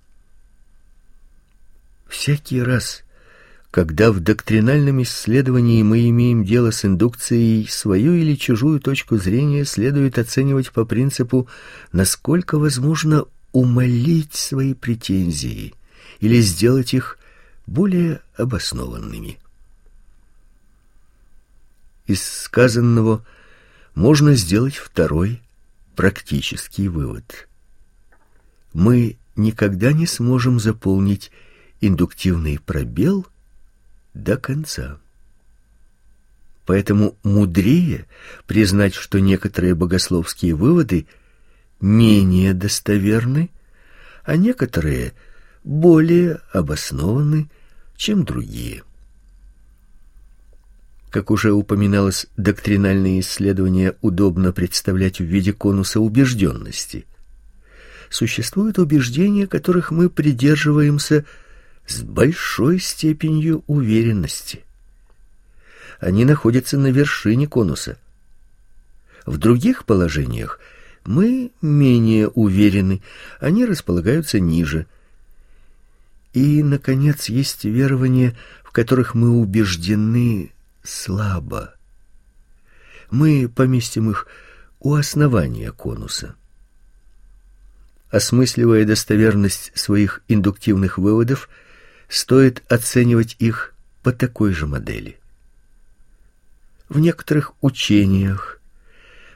Всякий раз, когда в доктринальном исследовании мы имеем дело с индукцией, свою или чужую точку зрения следует оценивать по принципу, насколько возможно умалить свои претензии или сделать их более обоснованными. Из сказанного можно сделать второй практический вывод. Мы никогда не сможем заполнить индуктивный пробел до конца. Поэтому мудрее признать, что некоторые богословские выводы менее достоверны, а некоторые более обоснованы, чем другие. Как уже упоминалось, доктринальные исследования удобно представлять в виде конуса убежденности. Существуют убеждения, которых мы придерживаемся с большой степенью уверенности. Они находятся на вершине конуса. В других положениях мы менее уверены, они располагаются ниже. И, наконец, есть верования, в которых мы убеждены слабо. Мы поместим их у основания конуса. Осмысливая достоверность своих индуктивных выводов, стоит оценивать их по такой же модели. В некоторых учениях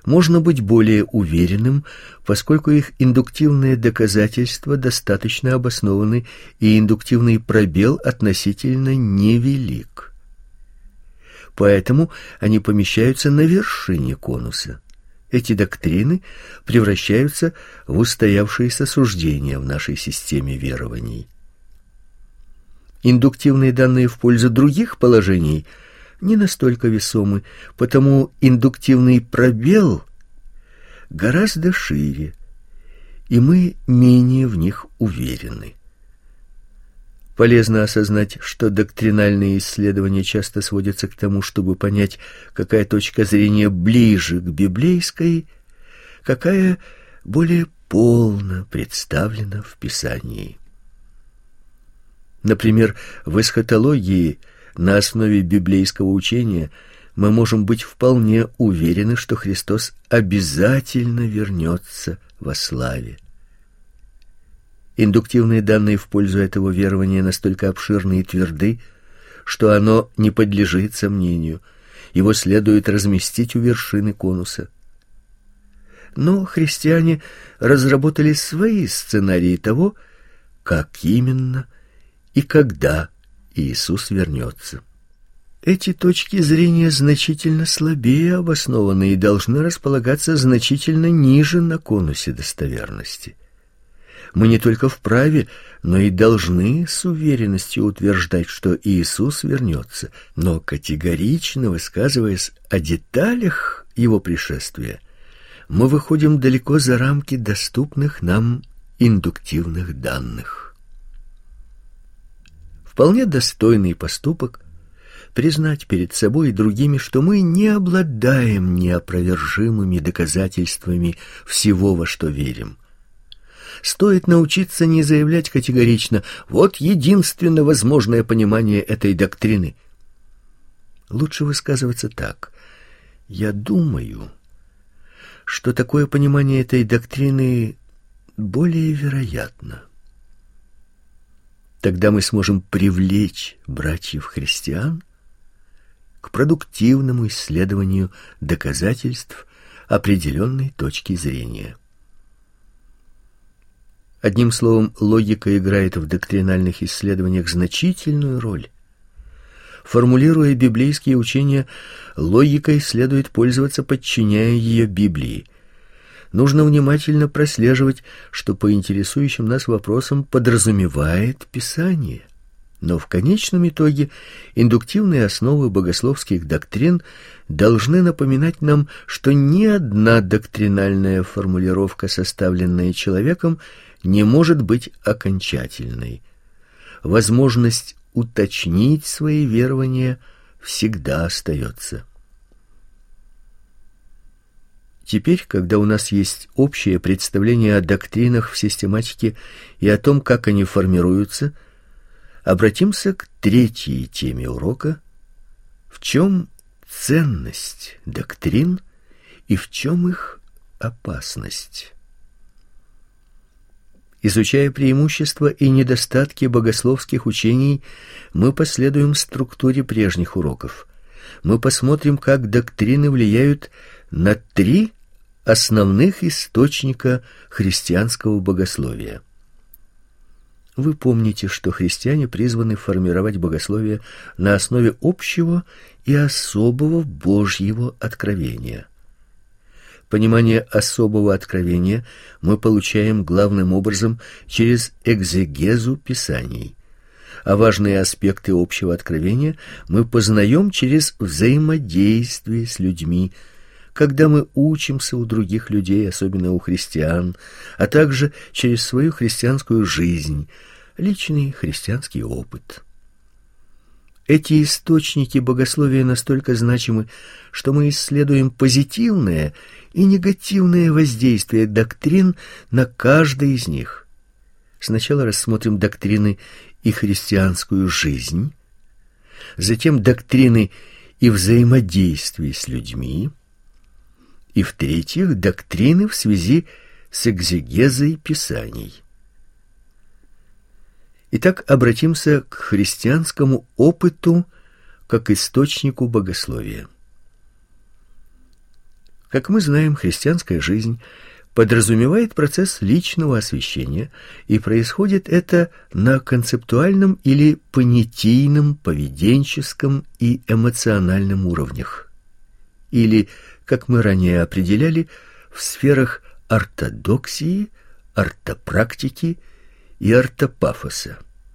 можно быть более уверенным, поскольку их индуктивные доказательства достаточно обоснованы и индуктивный пробел относительно невелик. Поэтому они помещаются на вершине конуса. Эти доктрины превращаются в устоявшиеся суждения в нашей системе верований. Индуктивные данные в пользу других положений не настолько весомы, потому индуктивный пробел гораздо шире, и мы менее в них уверены. Полезно осознать, что доктринальные исследования часто сводятся к тому, чтобы понять, какая точка зрения ближе к библейской, какая более полно представлена в Писании. Например, в эсхатологии на основе библейского учения мы можем быть вполне уверены, что Христос обязательно вернется во славе. Индуктивные данные в пользу этого верования настолько обширны и тверды, что оно не подлежит сомнению. Его следует разместить у вершины конуса. Но христиане разработали свои сценарии того, как именно и когда Иисус вернется. Эти точки зрения значительно слабее обоснованы и должны располагаться значительно ниже на конусе достоверности. Мы не только вправе, но и должны с уверенностью утверждать, что Иисус вернется, но категорично высказываясь о деталях его пришествия, мы выходим далеко за рамки доступных нам индуктивных данных. Вполне достойный поступок признать перед собой и другими, что мы не обладаем неопровержимыми доказательствами всего, во что верим. Стоит научиться не заявлять категорично: вот единственно возможное понимание этой доктрины. Лучше высказываться так: я думаю, что такое понимание этой доктрины более вероятно. Тогда мы сможем привлечь братьев-христиан к продуктивному исследованию доказательств определенной точки зрения. Одним словом, логика играет в доктринальных исследованиях значительную роль. Формулируя библейские учения, логикой следует пользоваться, подчиняя ее Библии. Нужно внимательно прослеживать, что по интересующим нас вопросам подразумевает Писание. Но в конечном итоге индуктивные основы богословских доктрин должны напоминать нам, что ни одна доктринальная формулировка, составленная человеком, не может быть окончательной. Возможность уточнить свои верования всегда остается. Теперь, когда у нас есть общее представление о доктринах в систематике и о том, как они формируются, обратимся к третьей теме урока: в чем ценность доктрин и в чем их опасность. Изучая преимущества и недостатки богословских учений, мы последуем структуре прежних уроков. Мы посмотрим, как доктрины влияют на три основных источника христианского богословия. Вы помните, что христиане призваны формировать богословие на основе общего и особого Божьего откровения. Понимание особого откровения мы получаем главным образом через экзегезу Писаний, а важные аспекты общего откровения мы познаем через взаимодействие с людьми, когда мы учимся у других людей, особенно у христиан, а также через свою христианскую жизнь, личный христианский опыт. Эти источники богословия настолько значимы, что мы исследуем позитивное и негативное воздействие доктрин на каждый из них. Сначала рассмотрим доктрины и христианскую жизнь, затем доктрины и взаимодействие с людьми, и, в-третьих, доктрины в связи с экзегезой Писаний. Итак, обратимся к христианскому опыту как источнику богословия. Как мы знаем, христианская жизнь подразумевает процесс личного освящения, и происходит это на концептуальном или понятийном, поведенческом и эмоциональном уровнях. Или, как мы ранее определяли, в сферах ортодоксии, ортопрактики и ортопафоса.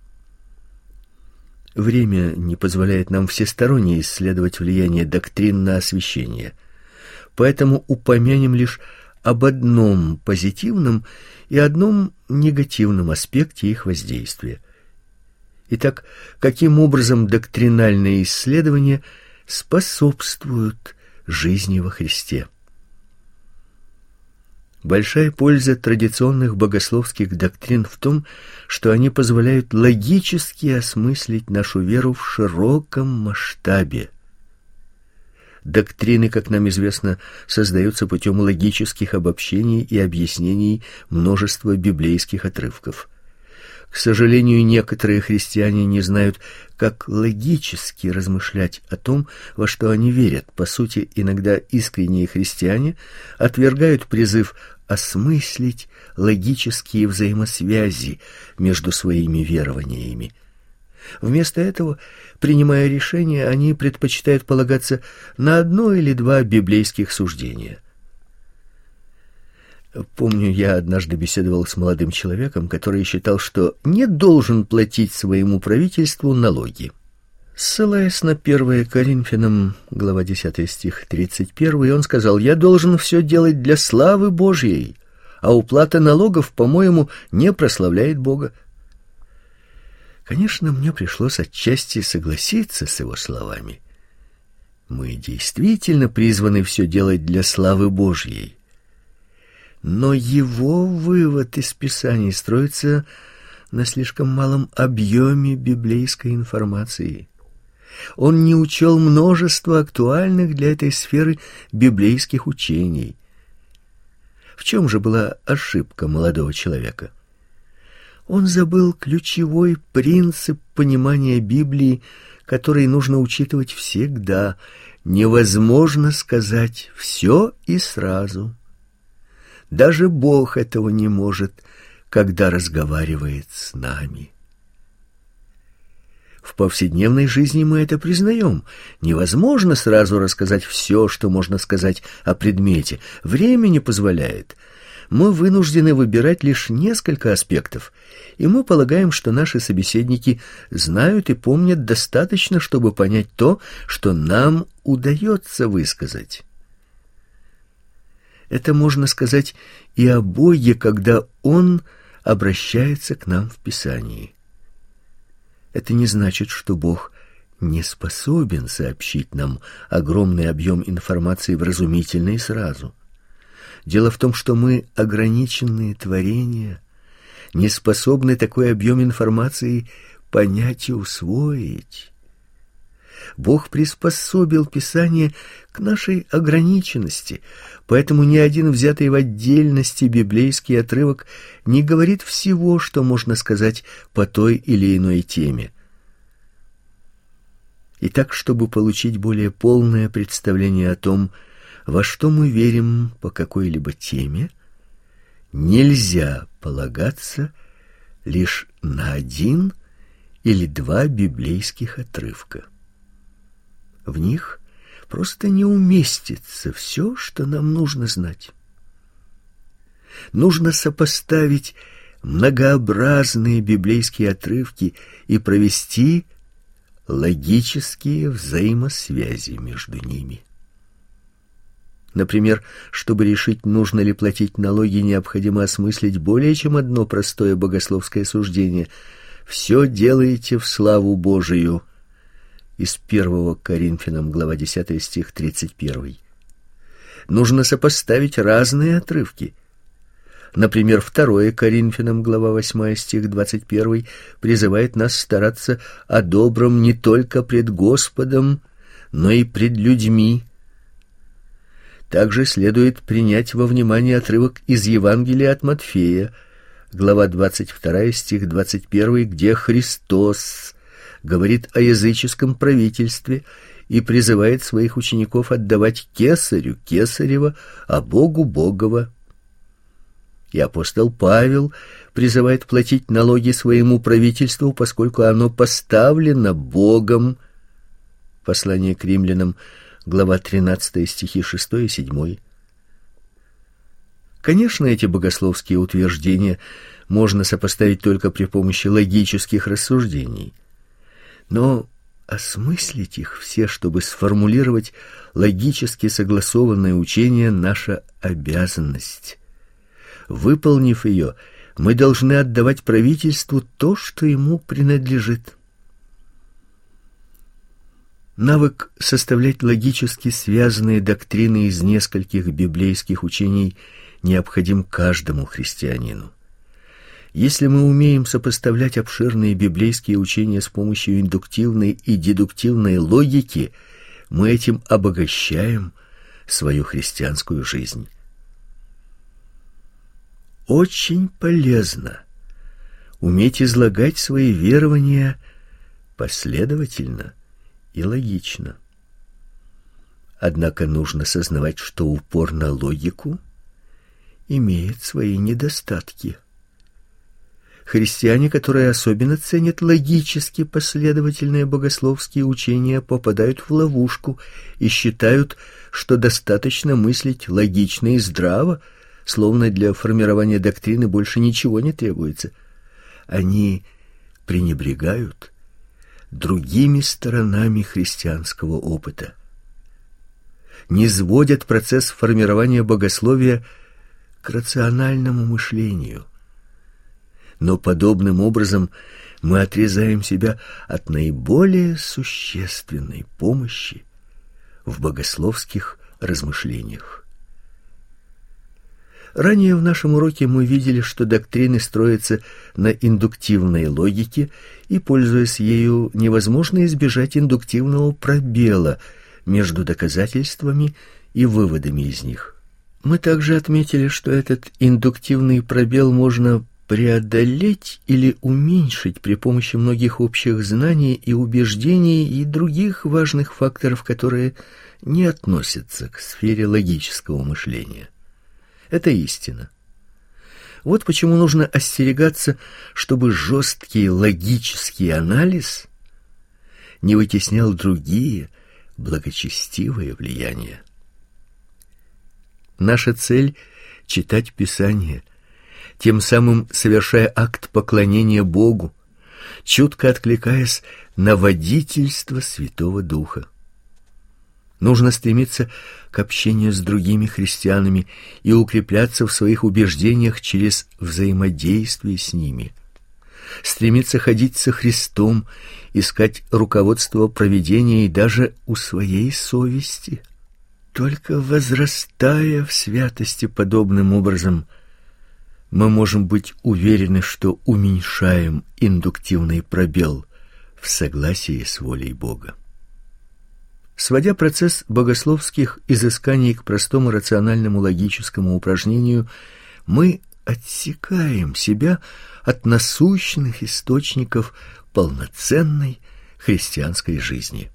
Время не позволяет нам всесторонне исследовать влияние доктрин на освящение, поэтому упомянем лишь об одном позитивном и одном негативном аспекте их воздействия. Итак, каким образом доктринальные исследования способствуют жизни во Христе? Большая польза традиционных богословских доктрин в том, что они позволяют логически осмыслить нашу веру в широком масштабе. Доктрины, как нам известно, создаются путем логических обобщений и объяснений множества библейских отрывков. К сожалению, некоторые христиане не знают, как логически размышлять о том, во что они верят. По сути, иногда искренние христиане отвергают призыв осмыслить логические взаимосвязи между своими верованиями. Вместо этого, принимая решения, они предпочитают полагаться на одно или два библейских суждения. Помню, я однажды беседовал с молодым человеком, который считал, что не должен платить своему правительству налоги. Ссылаясь на 1 Коринфянам, глава 10, стих 31, он сказал: «Я должен все делать для славы Божьей, а уплата налогов, по-моему, не прославляет Бога». Конечно, мне пришлось отчасти согласиться с его словами. Мы действительно призваны все делать для славы Божьей. Но его вывод из Писаний строится на слишком малом объеме библейской информации. Он не учел множество актуальных для этой сферы библейских учений. В чем же была ошибка молодого человека? Он забыл ключевой принцип понимания Библии, который нужно учитывать всегда. Невозможно сказать все и сразу. Даже Бог этого не может, когда разговаривает с нами. В повседневной жизни мы это признаем. Невозможно сразу рассказать все, что можно сказать о предмете. Время не позволяет. Мы вынуждены выбирать лишь несколько аспектов, и мы полагаем, что наши собеседники знают и помнят достаточно, чтобы понять то, что нам удается высказать. Это можно сказать и о Боге, когда Он обращается к нам в Писании. Это не значит, что Бог не способен сообщить нам огромный объем информации вразумительно и сразу. Дело в том, что мы, ограниченные творения, не способны такой объем информации понять и усвоить. Бог приспособил Писание к нашей ограниченности, поэтому ни один взятый в отдельности библейский отрывок не говорит всего, что можно сказать по той или иной теме. Итак, чтобы получить более полное представление о том, во что мы верим по какой-либо теме, нельзя полагаться лишь на один или два библейских отрывка. В них просто не уместится все, что нам нужно знать. Нужно сопоставить многообразные библейские отрывки и провести логические взаимосвязи между ними. Например, чтобы решить, нужно ли платить налоги, необходимо осмыслить более чем одно простое богословское суждение: «Все делаете в славу Божию» из 1 Коринфянам, глава 10, стих 31. Нужно сопоставить разные отрывки. Например, 2 Коринфянам, глава 8, стих 21 призывает нас стараться о добром не только пред Господом, но и пред людьми. Также следует принять во внимание отрывок из Евангелия от Матфея, глава 22, стих 21, где Христос говорит о языческом правительстве и призывает своих учеников отдавать кесарю кесарево, а Богу Богово. И апостол Павел призывает платить налоги своему правительству, поскольку оно поставлено Богом. Послание к римлянам, глава 13, стихи 6 и 7. Конечно, эти богословские утверждения можно сопоставить только при помощи логических рассуждений. Но осмыслить их все, чтобы сформулировать логически согласованное учение, наша обязанность. Выполнив ее, мы должны отдавать правительству то, что ему принадлежит. Навык составлять логически связанные доктрины из нескольких библейских учений необходим каждому христианину. Если мы умеем сопоставлять обширные библейские учения с помощью индуктивной и дедуктивной логики, мы этим обогащаем свою христианскую жизнь. Очень полезно уметь излагать свои верования последовательно и логично. Однако нужно сознавать, что упор на логику имеет свои недостатки. Христиане, которые особенно ценят логически последовательные богословские учения, попадают в ловушку и считают, что достаточно мыслить логично и здраво, словно для формирования доктрины больше ничего не требуется. Они пренебрегают другими сторонами христианского опыта, низводят процесс формирования богословия к рациональному мышлению. Но подобным образом мы отрезаем себя от наиболее существенной помощи в богословских размышлениях. Ранее в нашем уроке мы видели, что доктрины строятся на индуктивной логике, и, пользуясь ею, невозможно избежать индуктивного пробела между доказательствами и выводами из них. Мы также отметили, что этот индуктивный пробел можно преодолеть или уменьшить при помощи многих общих знаний и убеждений и других важных факторов, которые не относятся к сфере логического мышления. Это истина. Вот почему нужно остерегаться, чтобы жесткий логический анализ не вытеснял другие благочестивые влияния. Наша цель — читать Писание, тем самым совершая акт поклонения Богу, чутко откликаясь на водительство Святого Духа. Нужно стремиться к общению с другими христианами и укрепляться в своих убеждениях через взаимодействие с ними. Стремиться ходить со Христом, искать руководство провидения и даже у своей совести. Только возрастая в святости подобным образом, мы можем быть уверены, что уменьшаем индуктивный пробел в согласии с волей Бога. Сводя процесс богословских изысканий к простому рациональному логическому упражнению, мы отсекаем себя от насущных источников полноценной христианской жизни.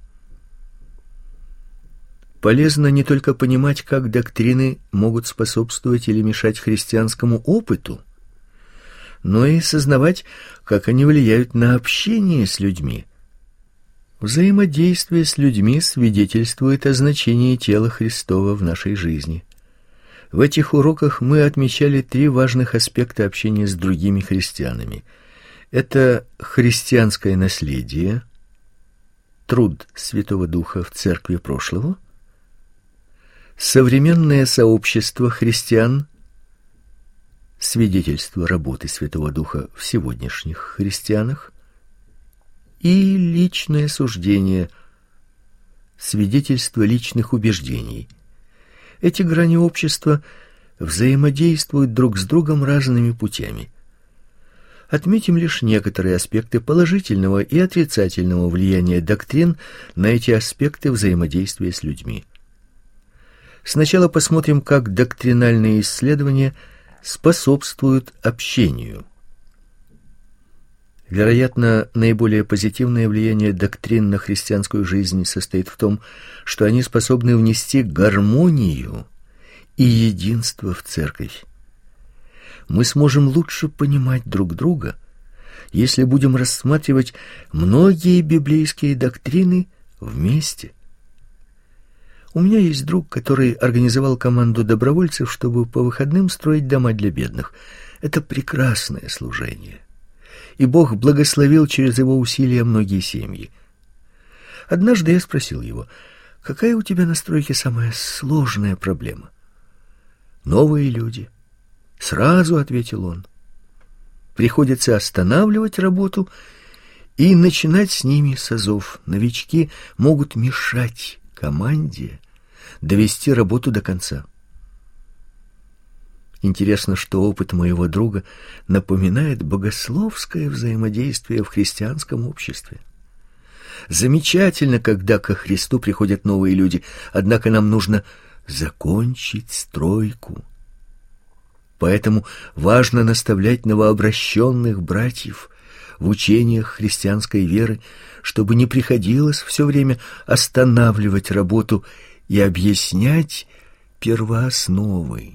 Полезно не только понимать, как доктрины могут способствовать или мешать христианскому опыту, но и сознавать, как они влияют на общение с людьми. Взаимодействие с людьми свидетельствует о значении тела Христова в нашей жизни. В этих уроках мы отмечали 3 важных аспекта общения с другими христианами. Это христианское наследие, труд Святого Духа в церкви прошлого, современное сообщество христиан, свидетельство работы Святого Духа в сегодняшних христианах, и личное суждение, свидетельство личных убеждений. Эти грани общества взаимодействуют друг с другом разными путями. Отметим лишь некоторые аспекты положительного и отрицательного влияния доктрин на эти аспекты взаимодействия с людьми. Сначала посмотрим, как доктринальные исследования способствуют общению. Вероятно, наиболее позитивное влияние доктрин на христианскую жизнь состоит в том, что они способны внести гармонию и единство в церковь. Мы сможем лучше понимать друг друга, если будем рассматривать многие библейские доктрины вместе. У меня есть друг, который организовал команду добровольцев, чтобы по выходным строить дома для бедных. Это прекрасное служение. И Бог благословил через его усилия многие семьи. Однажды я спросил его: какая у тебя на стройке самая сложная проблема? Новые люди. Сразу ответил он. Приходится останавливать работу и начинать с ними с азов. Новички могут мешать команде довести работу до конца. Интересно, что опыт моего друга напоминает богословское взаимодействие в христианском обществе. Замечательно, когда ко Христу приходят новые люди, однако нам нужно закончить стройку. Поэтому важно наставлять новообращенных братьев в учениях христианской веры, чтобы не приходилось все время останавливать работу и объяснять первоосновы.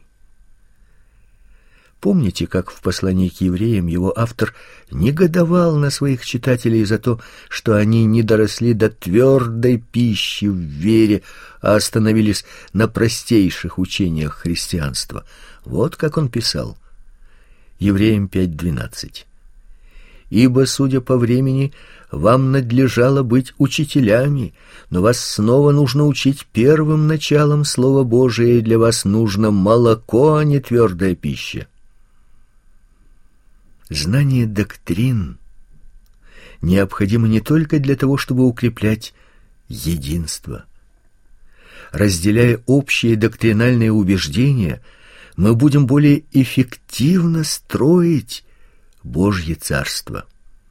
Помните, как в послании к евреям его автор негодовал на своих читателей за то, что они не доросли до твердой пищи в вере, а остановились на простейших учениях христианства? Вот как он писал. Евреям 5:12. «Ибо, судя по времени, вам надлежало быть учителями, но вас снова нужно учить первым началом Слова Божия, и для вас нужно молоко, а не твердая пища». Знание доктрин необходимо не только для того, чтобы укреплять единство. Разделяя общие доктринальные убеждения, мы будем более эффективно строить Божье Царство.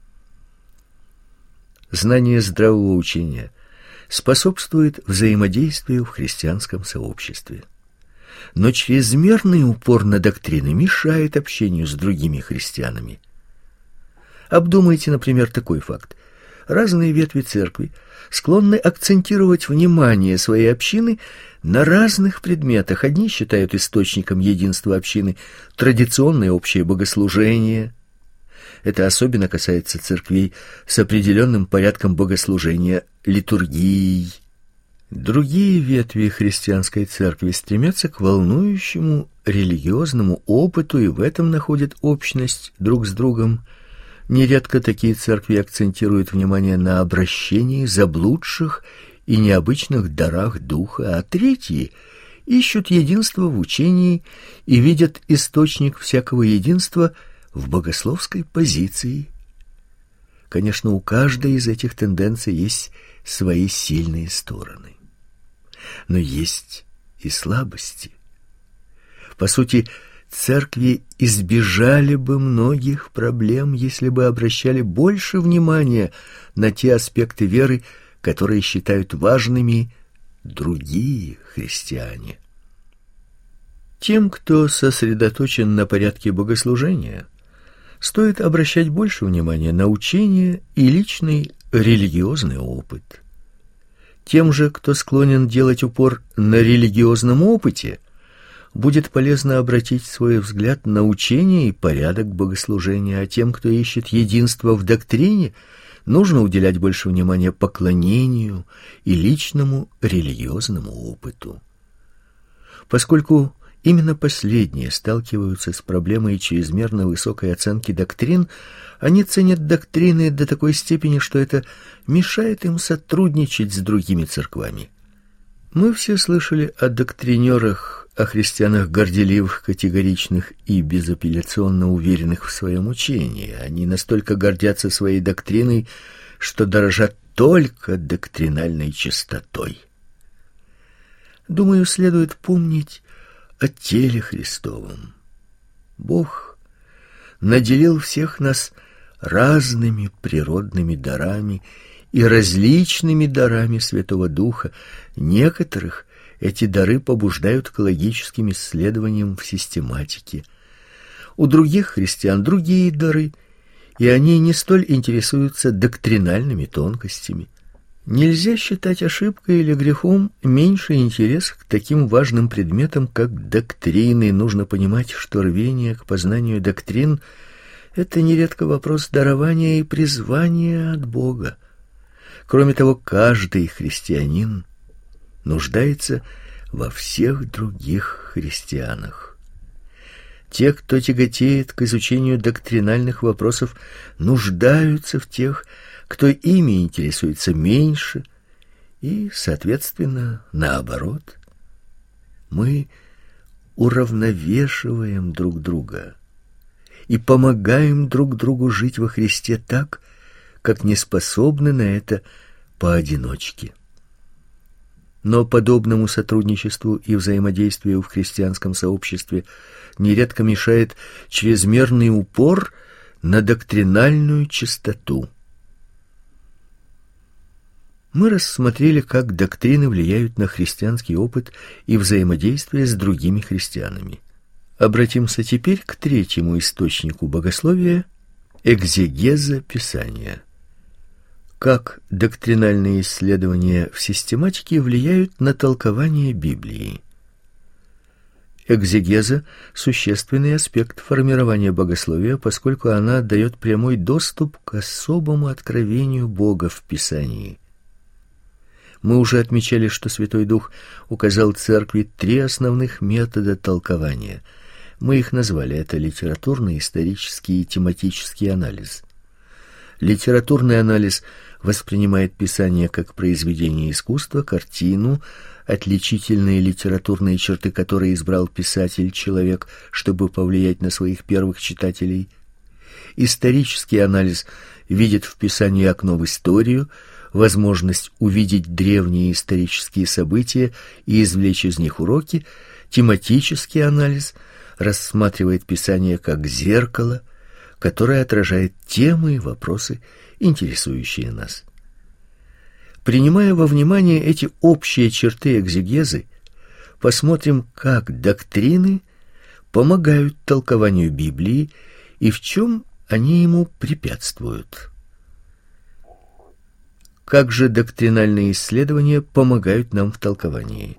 Знание здравого учения способствует взаимодействию в христианском сообществе. Но чрезмерный упор на доктрины мешает общению с другими христианами. Обдумайте, например, такой факт. Разные ветви церкви склонны акцентировать внимание своей общины на разных предметах. Одни считают источником единства общины традиционное общее богослужение. Это особенно касается церквей с определенным порядком богослужения, литургией. Другие ветви христианской церкви стремятся к волнующему религиозному опыту и в этом находят общность друг с другом. Нередко такие церкви акцентируют внимание на обращении заблудших и необычных дарах духа, а третьи ищут единство в учении и видят источник всякого единства в богословской позиции. Конечно, у каждой из этих тенденций есть свои сильные стороны. Но есть и слабости. По сути, церкви избежали бы многих проблем, если бы обращали больше внимания на те аспекты веры, которые считают важными другие христиане. Тем, кто сосредоточен на порядке богослужения, стоит обращать больше внимания на учение и личный религиозный опыт. Тем же, кто склонен делать упор на религиозном опыте, будет полезно обратить свой взгляд на учение и порядок богослужения, а тем, кто ищет единства в доктрине, нужно уделять больше внимания поклонению и личному религиозному опыту. Поскольку именно последние сталкиваются с проблемой чрезмерно высокой оценки доктрин, они ценят доктрины до такой степени, что это мешает им сотрудничать с другими церквами. Мы все слышали о доктринерах, о христианах горделивых, категоричных и безапелляционно уверенных в своем учении. Они настолько гордятся своей доктриной, что дорожат только доктринальной чистотой. Думаю, следует помнить о теле Христовом. Бог наделил всех нас разными природными дарами и различными дарами Святого Духа. Некоторых эти дары побуждают к логическим исследованиям в систематике. У других христиан другие дары, и они не столь интересуются доктринальными тонкостями. Нельзя считать ошибкой или грехом меньший интерес к таким важным предметам, как доктрины. Нужно понимать, что рвение к познанию доктрин — это нередко вопрос дарования и призвания от Бога. Кроме того, каждый христианин нуждается во всех других христианах. Те, кто тяготеет к изучению доктринальных вопросов, нуждаются в тех, кто ими интересуется меньше, и, соответственно, наоборот. Мы уравновешиваем друг друга и помогаем друг другу жить во Христе так, как не способны на это поодиночке. Но подобному сотрудничеству и взаимодействию в христианском сообществе нередко мешает чрезмерный упор на доктринальную чистоту. Мы рассмотрели, как доктрины влияют на христианский опыт и взаимодействие с другими христианами. Обратимся теперь к третьему источнику богословия — экзегеза Писания. Как доктринальные исследования в систематике влияют на толкование Библии. Экзегеза — существенный аспект формирования богословия, поскольку она дает прямой доступ к особому откровению Бога в Писании. Мы уже отмечали, что Святой Дух указал Церкви 3 основных метода толкования. Мы их назвали: это литературный, исторический и тематический анализ. Литературный анализ воспринимает Писание как произведение искусства, картину, отличительные литературные черты которой избрал писатель, человек, чтобы повлиять на своих первых читателей. Исторический анализ видит в Писании окно в историю, возможность увидеть древние исторические события и извлечь из них уроки. Тематический анализ рассматривает Писание как зеркало, которое отражает темы и вопросы, интересующие нас. Принимая во внимание эти общие черты экзегезы, посмотрим, как доктрины помогают толкованию Библии и в чем они ему препятствуют. Как же доктринальные исследования помогают нам в толковании?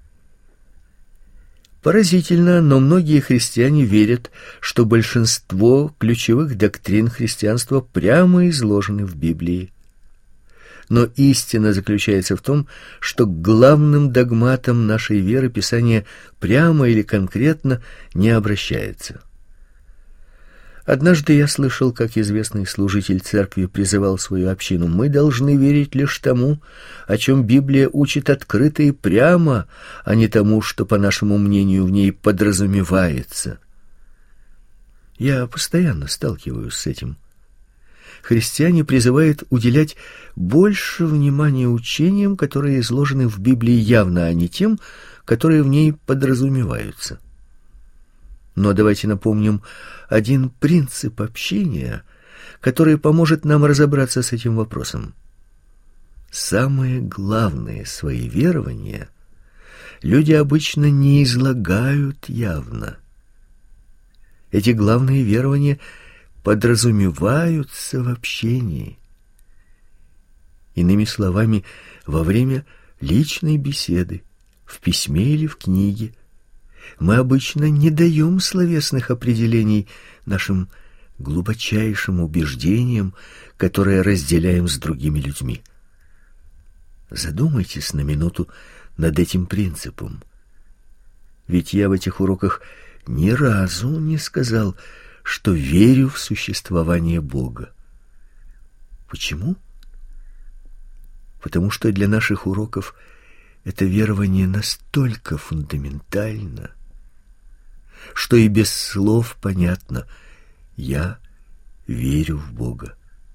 Поразительно, но многие христиане верят, что большинство ключевых доктрин христианства прямо изложены в Библии. Но истина заключается в том, что к главным догматам нашей веры Писание прямо или конкретно не обращается. Однажды я слышал, как известный служитель церкви призывал свою общину: мы должны верить лишь тому, о чем Библия учит открыто и прямо, а не тому, что, по нашему мнению, в ней подразумевается. Я постоянно сталкиваюсь с этим. Христиане призывают уделять больше внимания учениям, которые изложены в Библии явно, а не тем, которые в ней подразумеваются. Но давайте напомним один принцип общения, который поможет нам разобраться с этим вопросом. Самые главные свои верования люди обычно не излагают явно. Эти главные верования подразумеваются в общении. Иными словами, во время личной беседы, в письме или в книге, мы обычно не даем словесных определений нашим глубочайшим убеждениям, которые разделяем с другими людьми. Задумайтесь на минуту над этим принципом. Ведь я в этих уроках ни разу не сказал, что верю в существование Бога. Почему? Потому что для наших уроков это верование настолько фундаментально, что и без слов понятно: я верю в Бога.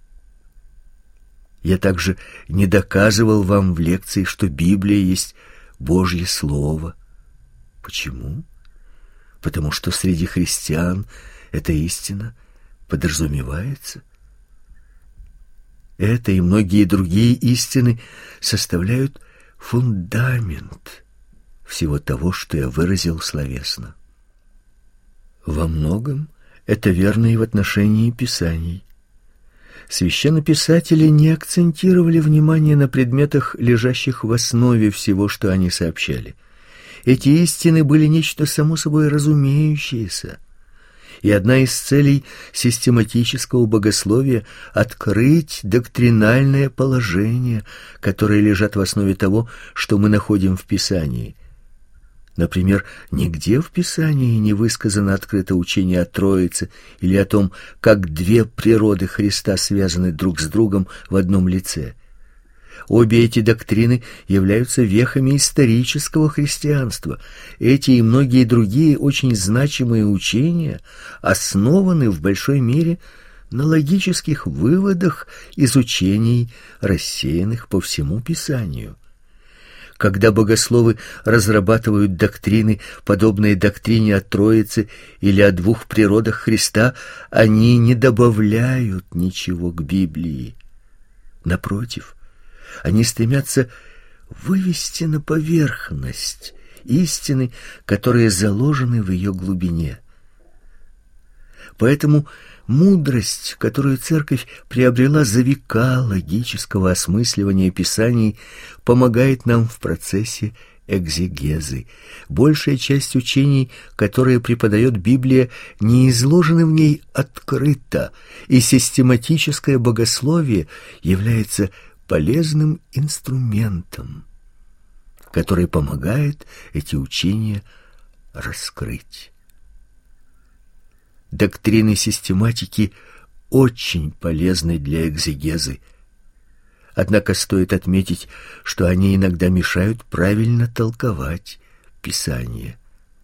Я также не доказывал вам в лекции, что Библия есть Божье Слово. Почему? Потому что среди христиан эта истина подразумевается. Это и многие другие истины составляют фундамент всего того, что я выразил словесно. Во многом это верно и в отношении Писаний. Священнописатели не акцентировали внимание на предметах, лежащих в основе всего, что они сообщали. Эти истины были нечто само собой разумеющееся. И одна из целей систематического богословия — открыть доктринальное положение, которое лежат в основе того, что мы находим в Писании. Например, нигде в Писании не высказано открыто учение о Троице или о том, как две природы Христа связаны друг с другом в одном лице. Обе эти доктрины являются вехами исторического христианства. Эти и многие другие очень значимые учения основаны в большой мере на логических выводах из учений, рассеянных по всему Писанию. Когда богословы разрабатывают доктрины, подобные доктрине о Троице или о двух природах Христа, они не добавляют ничего к Библии. Напротив, они стремятся вывести на поверхность истины, которые заложены в ее глубине. Поэтому мудрость, которую Церковь приобрела за века логического осмысливания Писаний, помогает нам в процессе экзегезы. Большая часть учений, которые преподает Библия, не изложены в ней открыто, и систематическое богословие является полезным инструментом, который помогает эти учения раскрыть. Доктрины систематики очень полезны для экзегезы. Однако стоит отметить, что они иногда мешают правильно толковать Писание.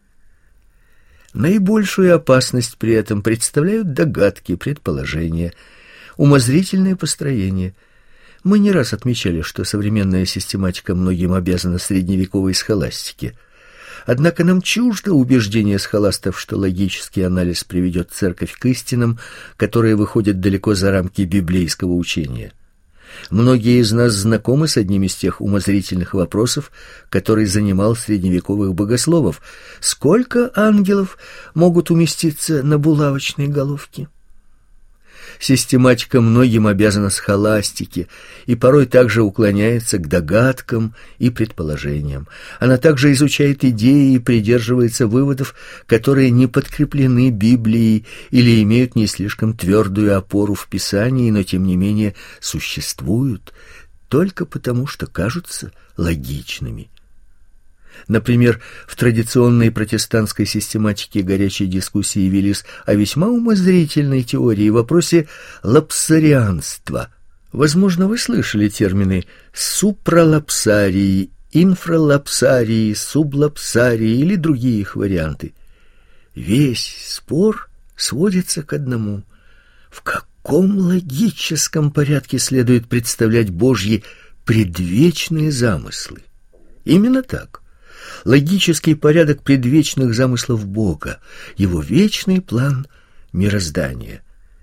Наибольшую опасность при этом представляют догадки, предположения, умозрительные построения. Мы не раз отмечали, что современная систематика многим обязана средневековой схоластике. Однако нам чуждо убеждение схоластов, что логический анализ приведет церковь к истинам, которые выходят далеко за рамки библейского учения. Многие из нас знакомы с одним из тех умозрительных вопросов, который занимал средневековых богословов: сколько ангелов могут уместиться на булавочной головке? Систематика многим обязана схоластике и порой также уклоняется к догадкам и предположениям. Она также изучает идеи и придерживается выводов, которые не подкреплены Библией или имеют не слишком твердую опору в Писании, но тем не менее существуют только потому, что кажутся логичными. Например, в традиционной протестантской систематике горячие дискуссии велись о весьма умозрительной теории в вопросе лапсарианства. Возможно, вы слышали термины супралапсарии, инфралапсарии, сублапсарии или другие их варианты. Весь спор сводится к одному: в каком логическом порядке следует представлять Божьи предвечные замыслы? Именно так. Логический порядок предвечных замыслов Бога, его вечный план мироздания.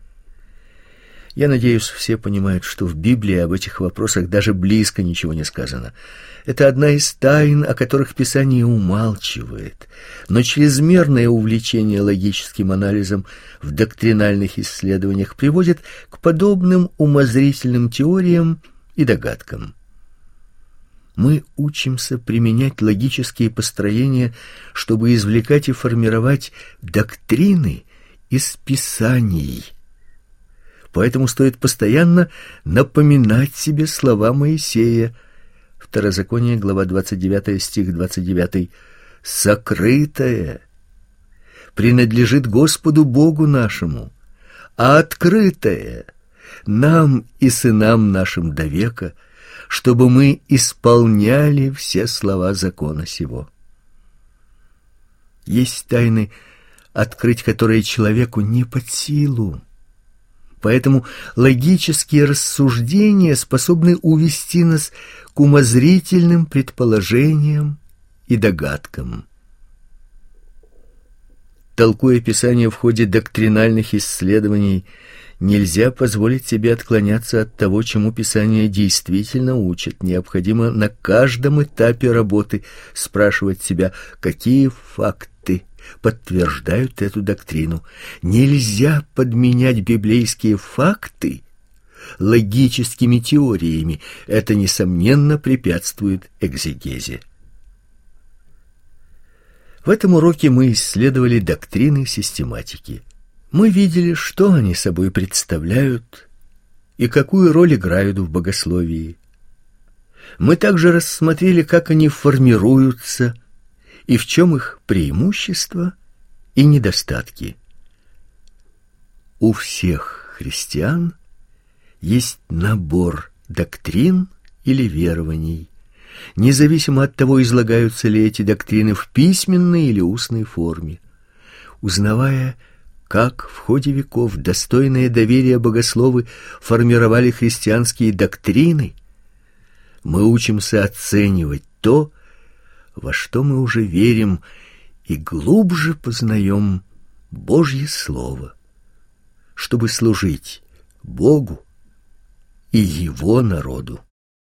Я надеюсь, все понимают, что в Библии об этих вопросах даже близко ничего не сказано. Это одна из тайн, о которых Писание умалчивает. Но чрезмерное увлечение логическим анализом в доктринальных исследованиях приводит к подобным умозрительным теориям и догадкам. Мы учимся применять логические построения, чтобы извлекать и формировать доктрины из Писаний. Поэтому стоит постоянно напоминать себе слова Моисея. Второзаконие, глава 29, стих 29. «Сокрытое принадлежит Господу Богу нашему, а открытое нам и сынам нашим до века, чтобы мы исполняли все слова закона сего». Есть тайны, открыть которые человеку не под силу. Поэтому логические рассуждения способны увести нас к умозрительным предположениям и догадкам. Толкуя Писание в ходе доктринальных исследований, нельзя позволить себе отклоняться от того, чему Писание действительно учит. Необходимо на каждом этапе работы спрашивать себя, какие факты подтверждают эту доктрину. Нельзя подменять библейские факты логическими теориями. Это, несомненно, препятствует экзегезе. В этом уроке мы исследовали доктрины систематики. Мы видели, что они собой представляют и какую роль играют в богословии. Мы также рассмотрели, как они формируются и в чем их преимущества и недостатки. У всех христиан есть набор доктрин или верований, независимо от того, излагаются ли эти доктрины в письменной или устной форме. Узнавая, как в ходе веков достойные доверия богословы формировали христианские доктрины, мы учимся оценивать то, во что мы уже верим, и глубже познаем Божье Слово, чтобы служить Богу и Его народу.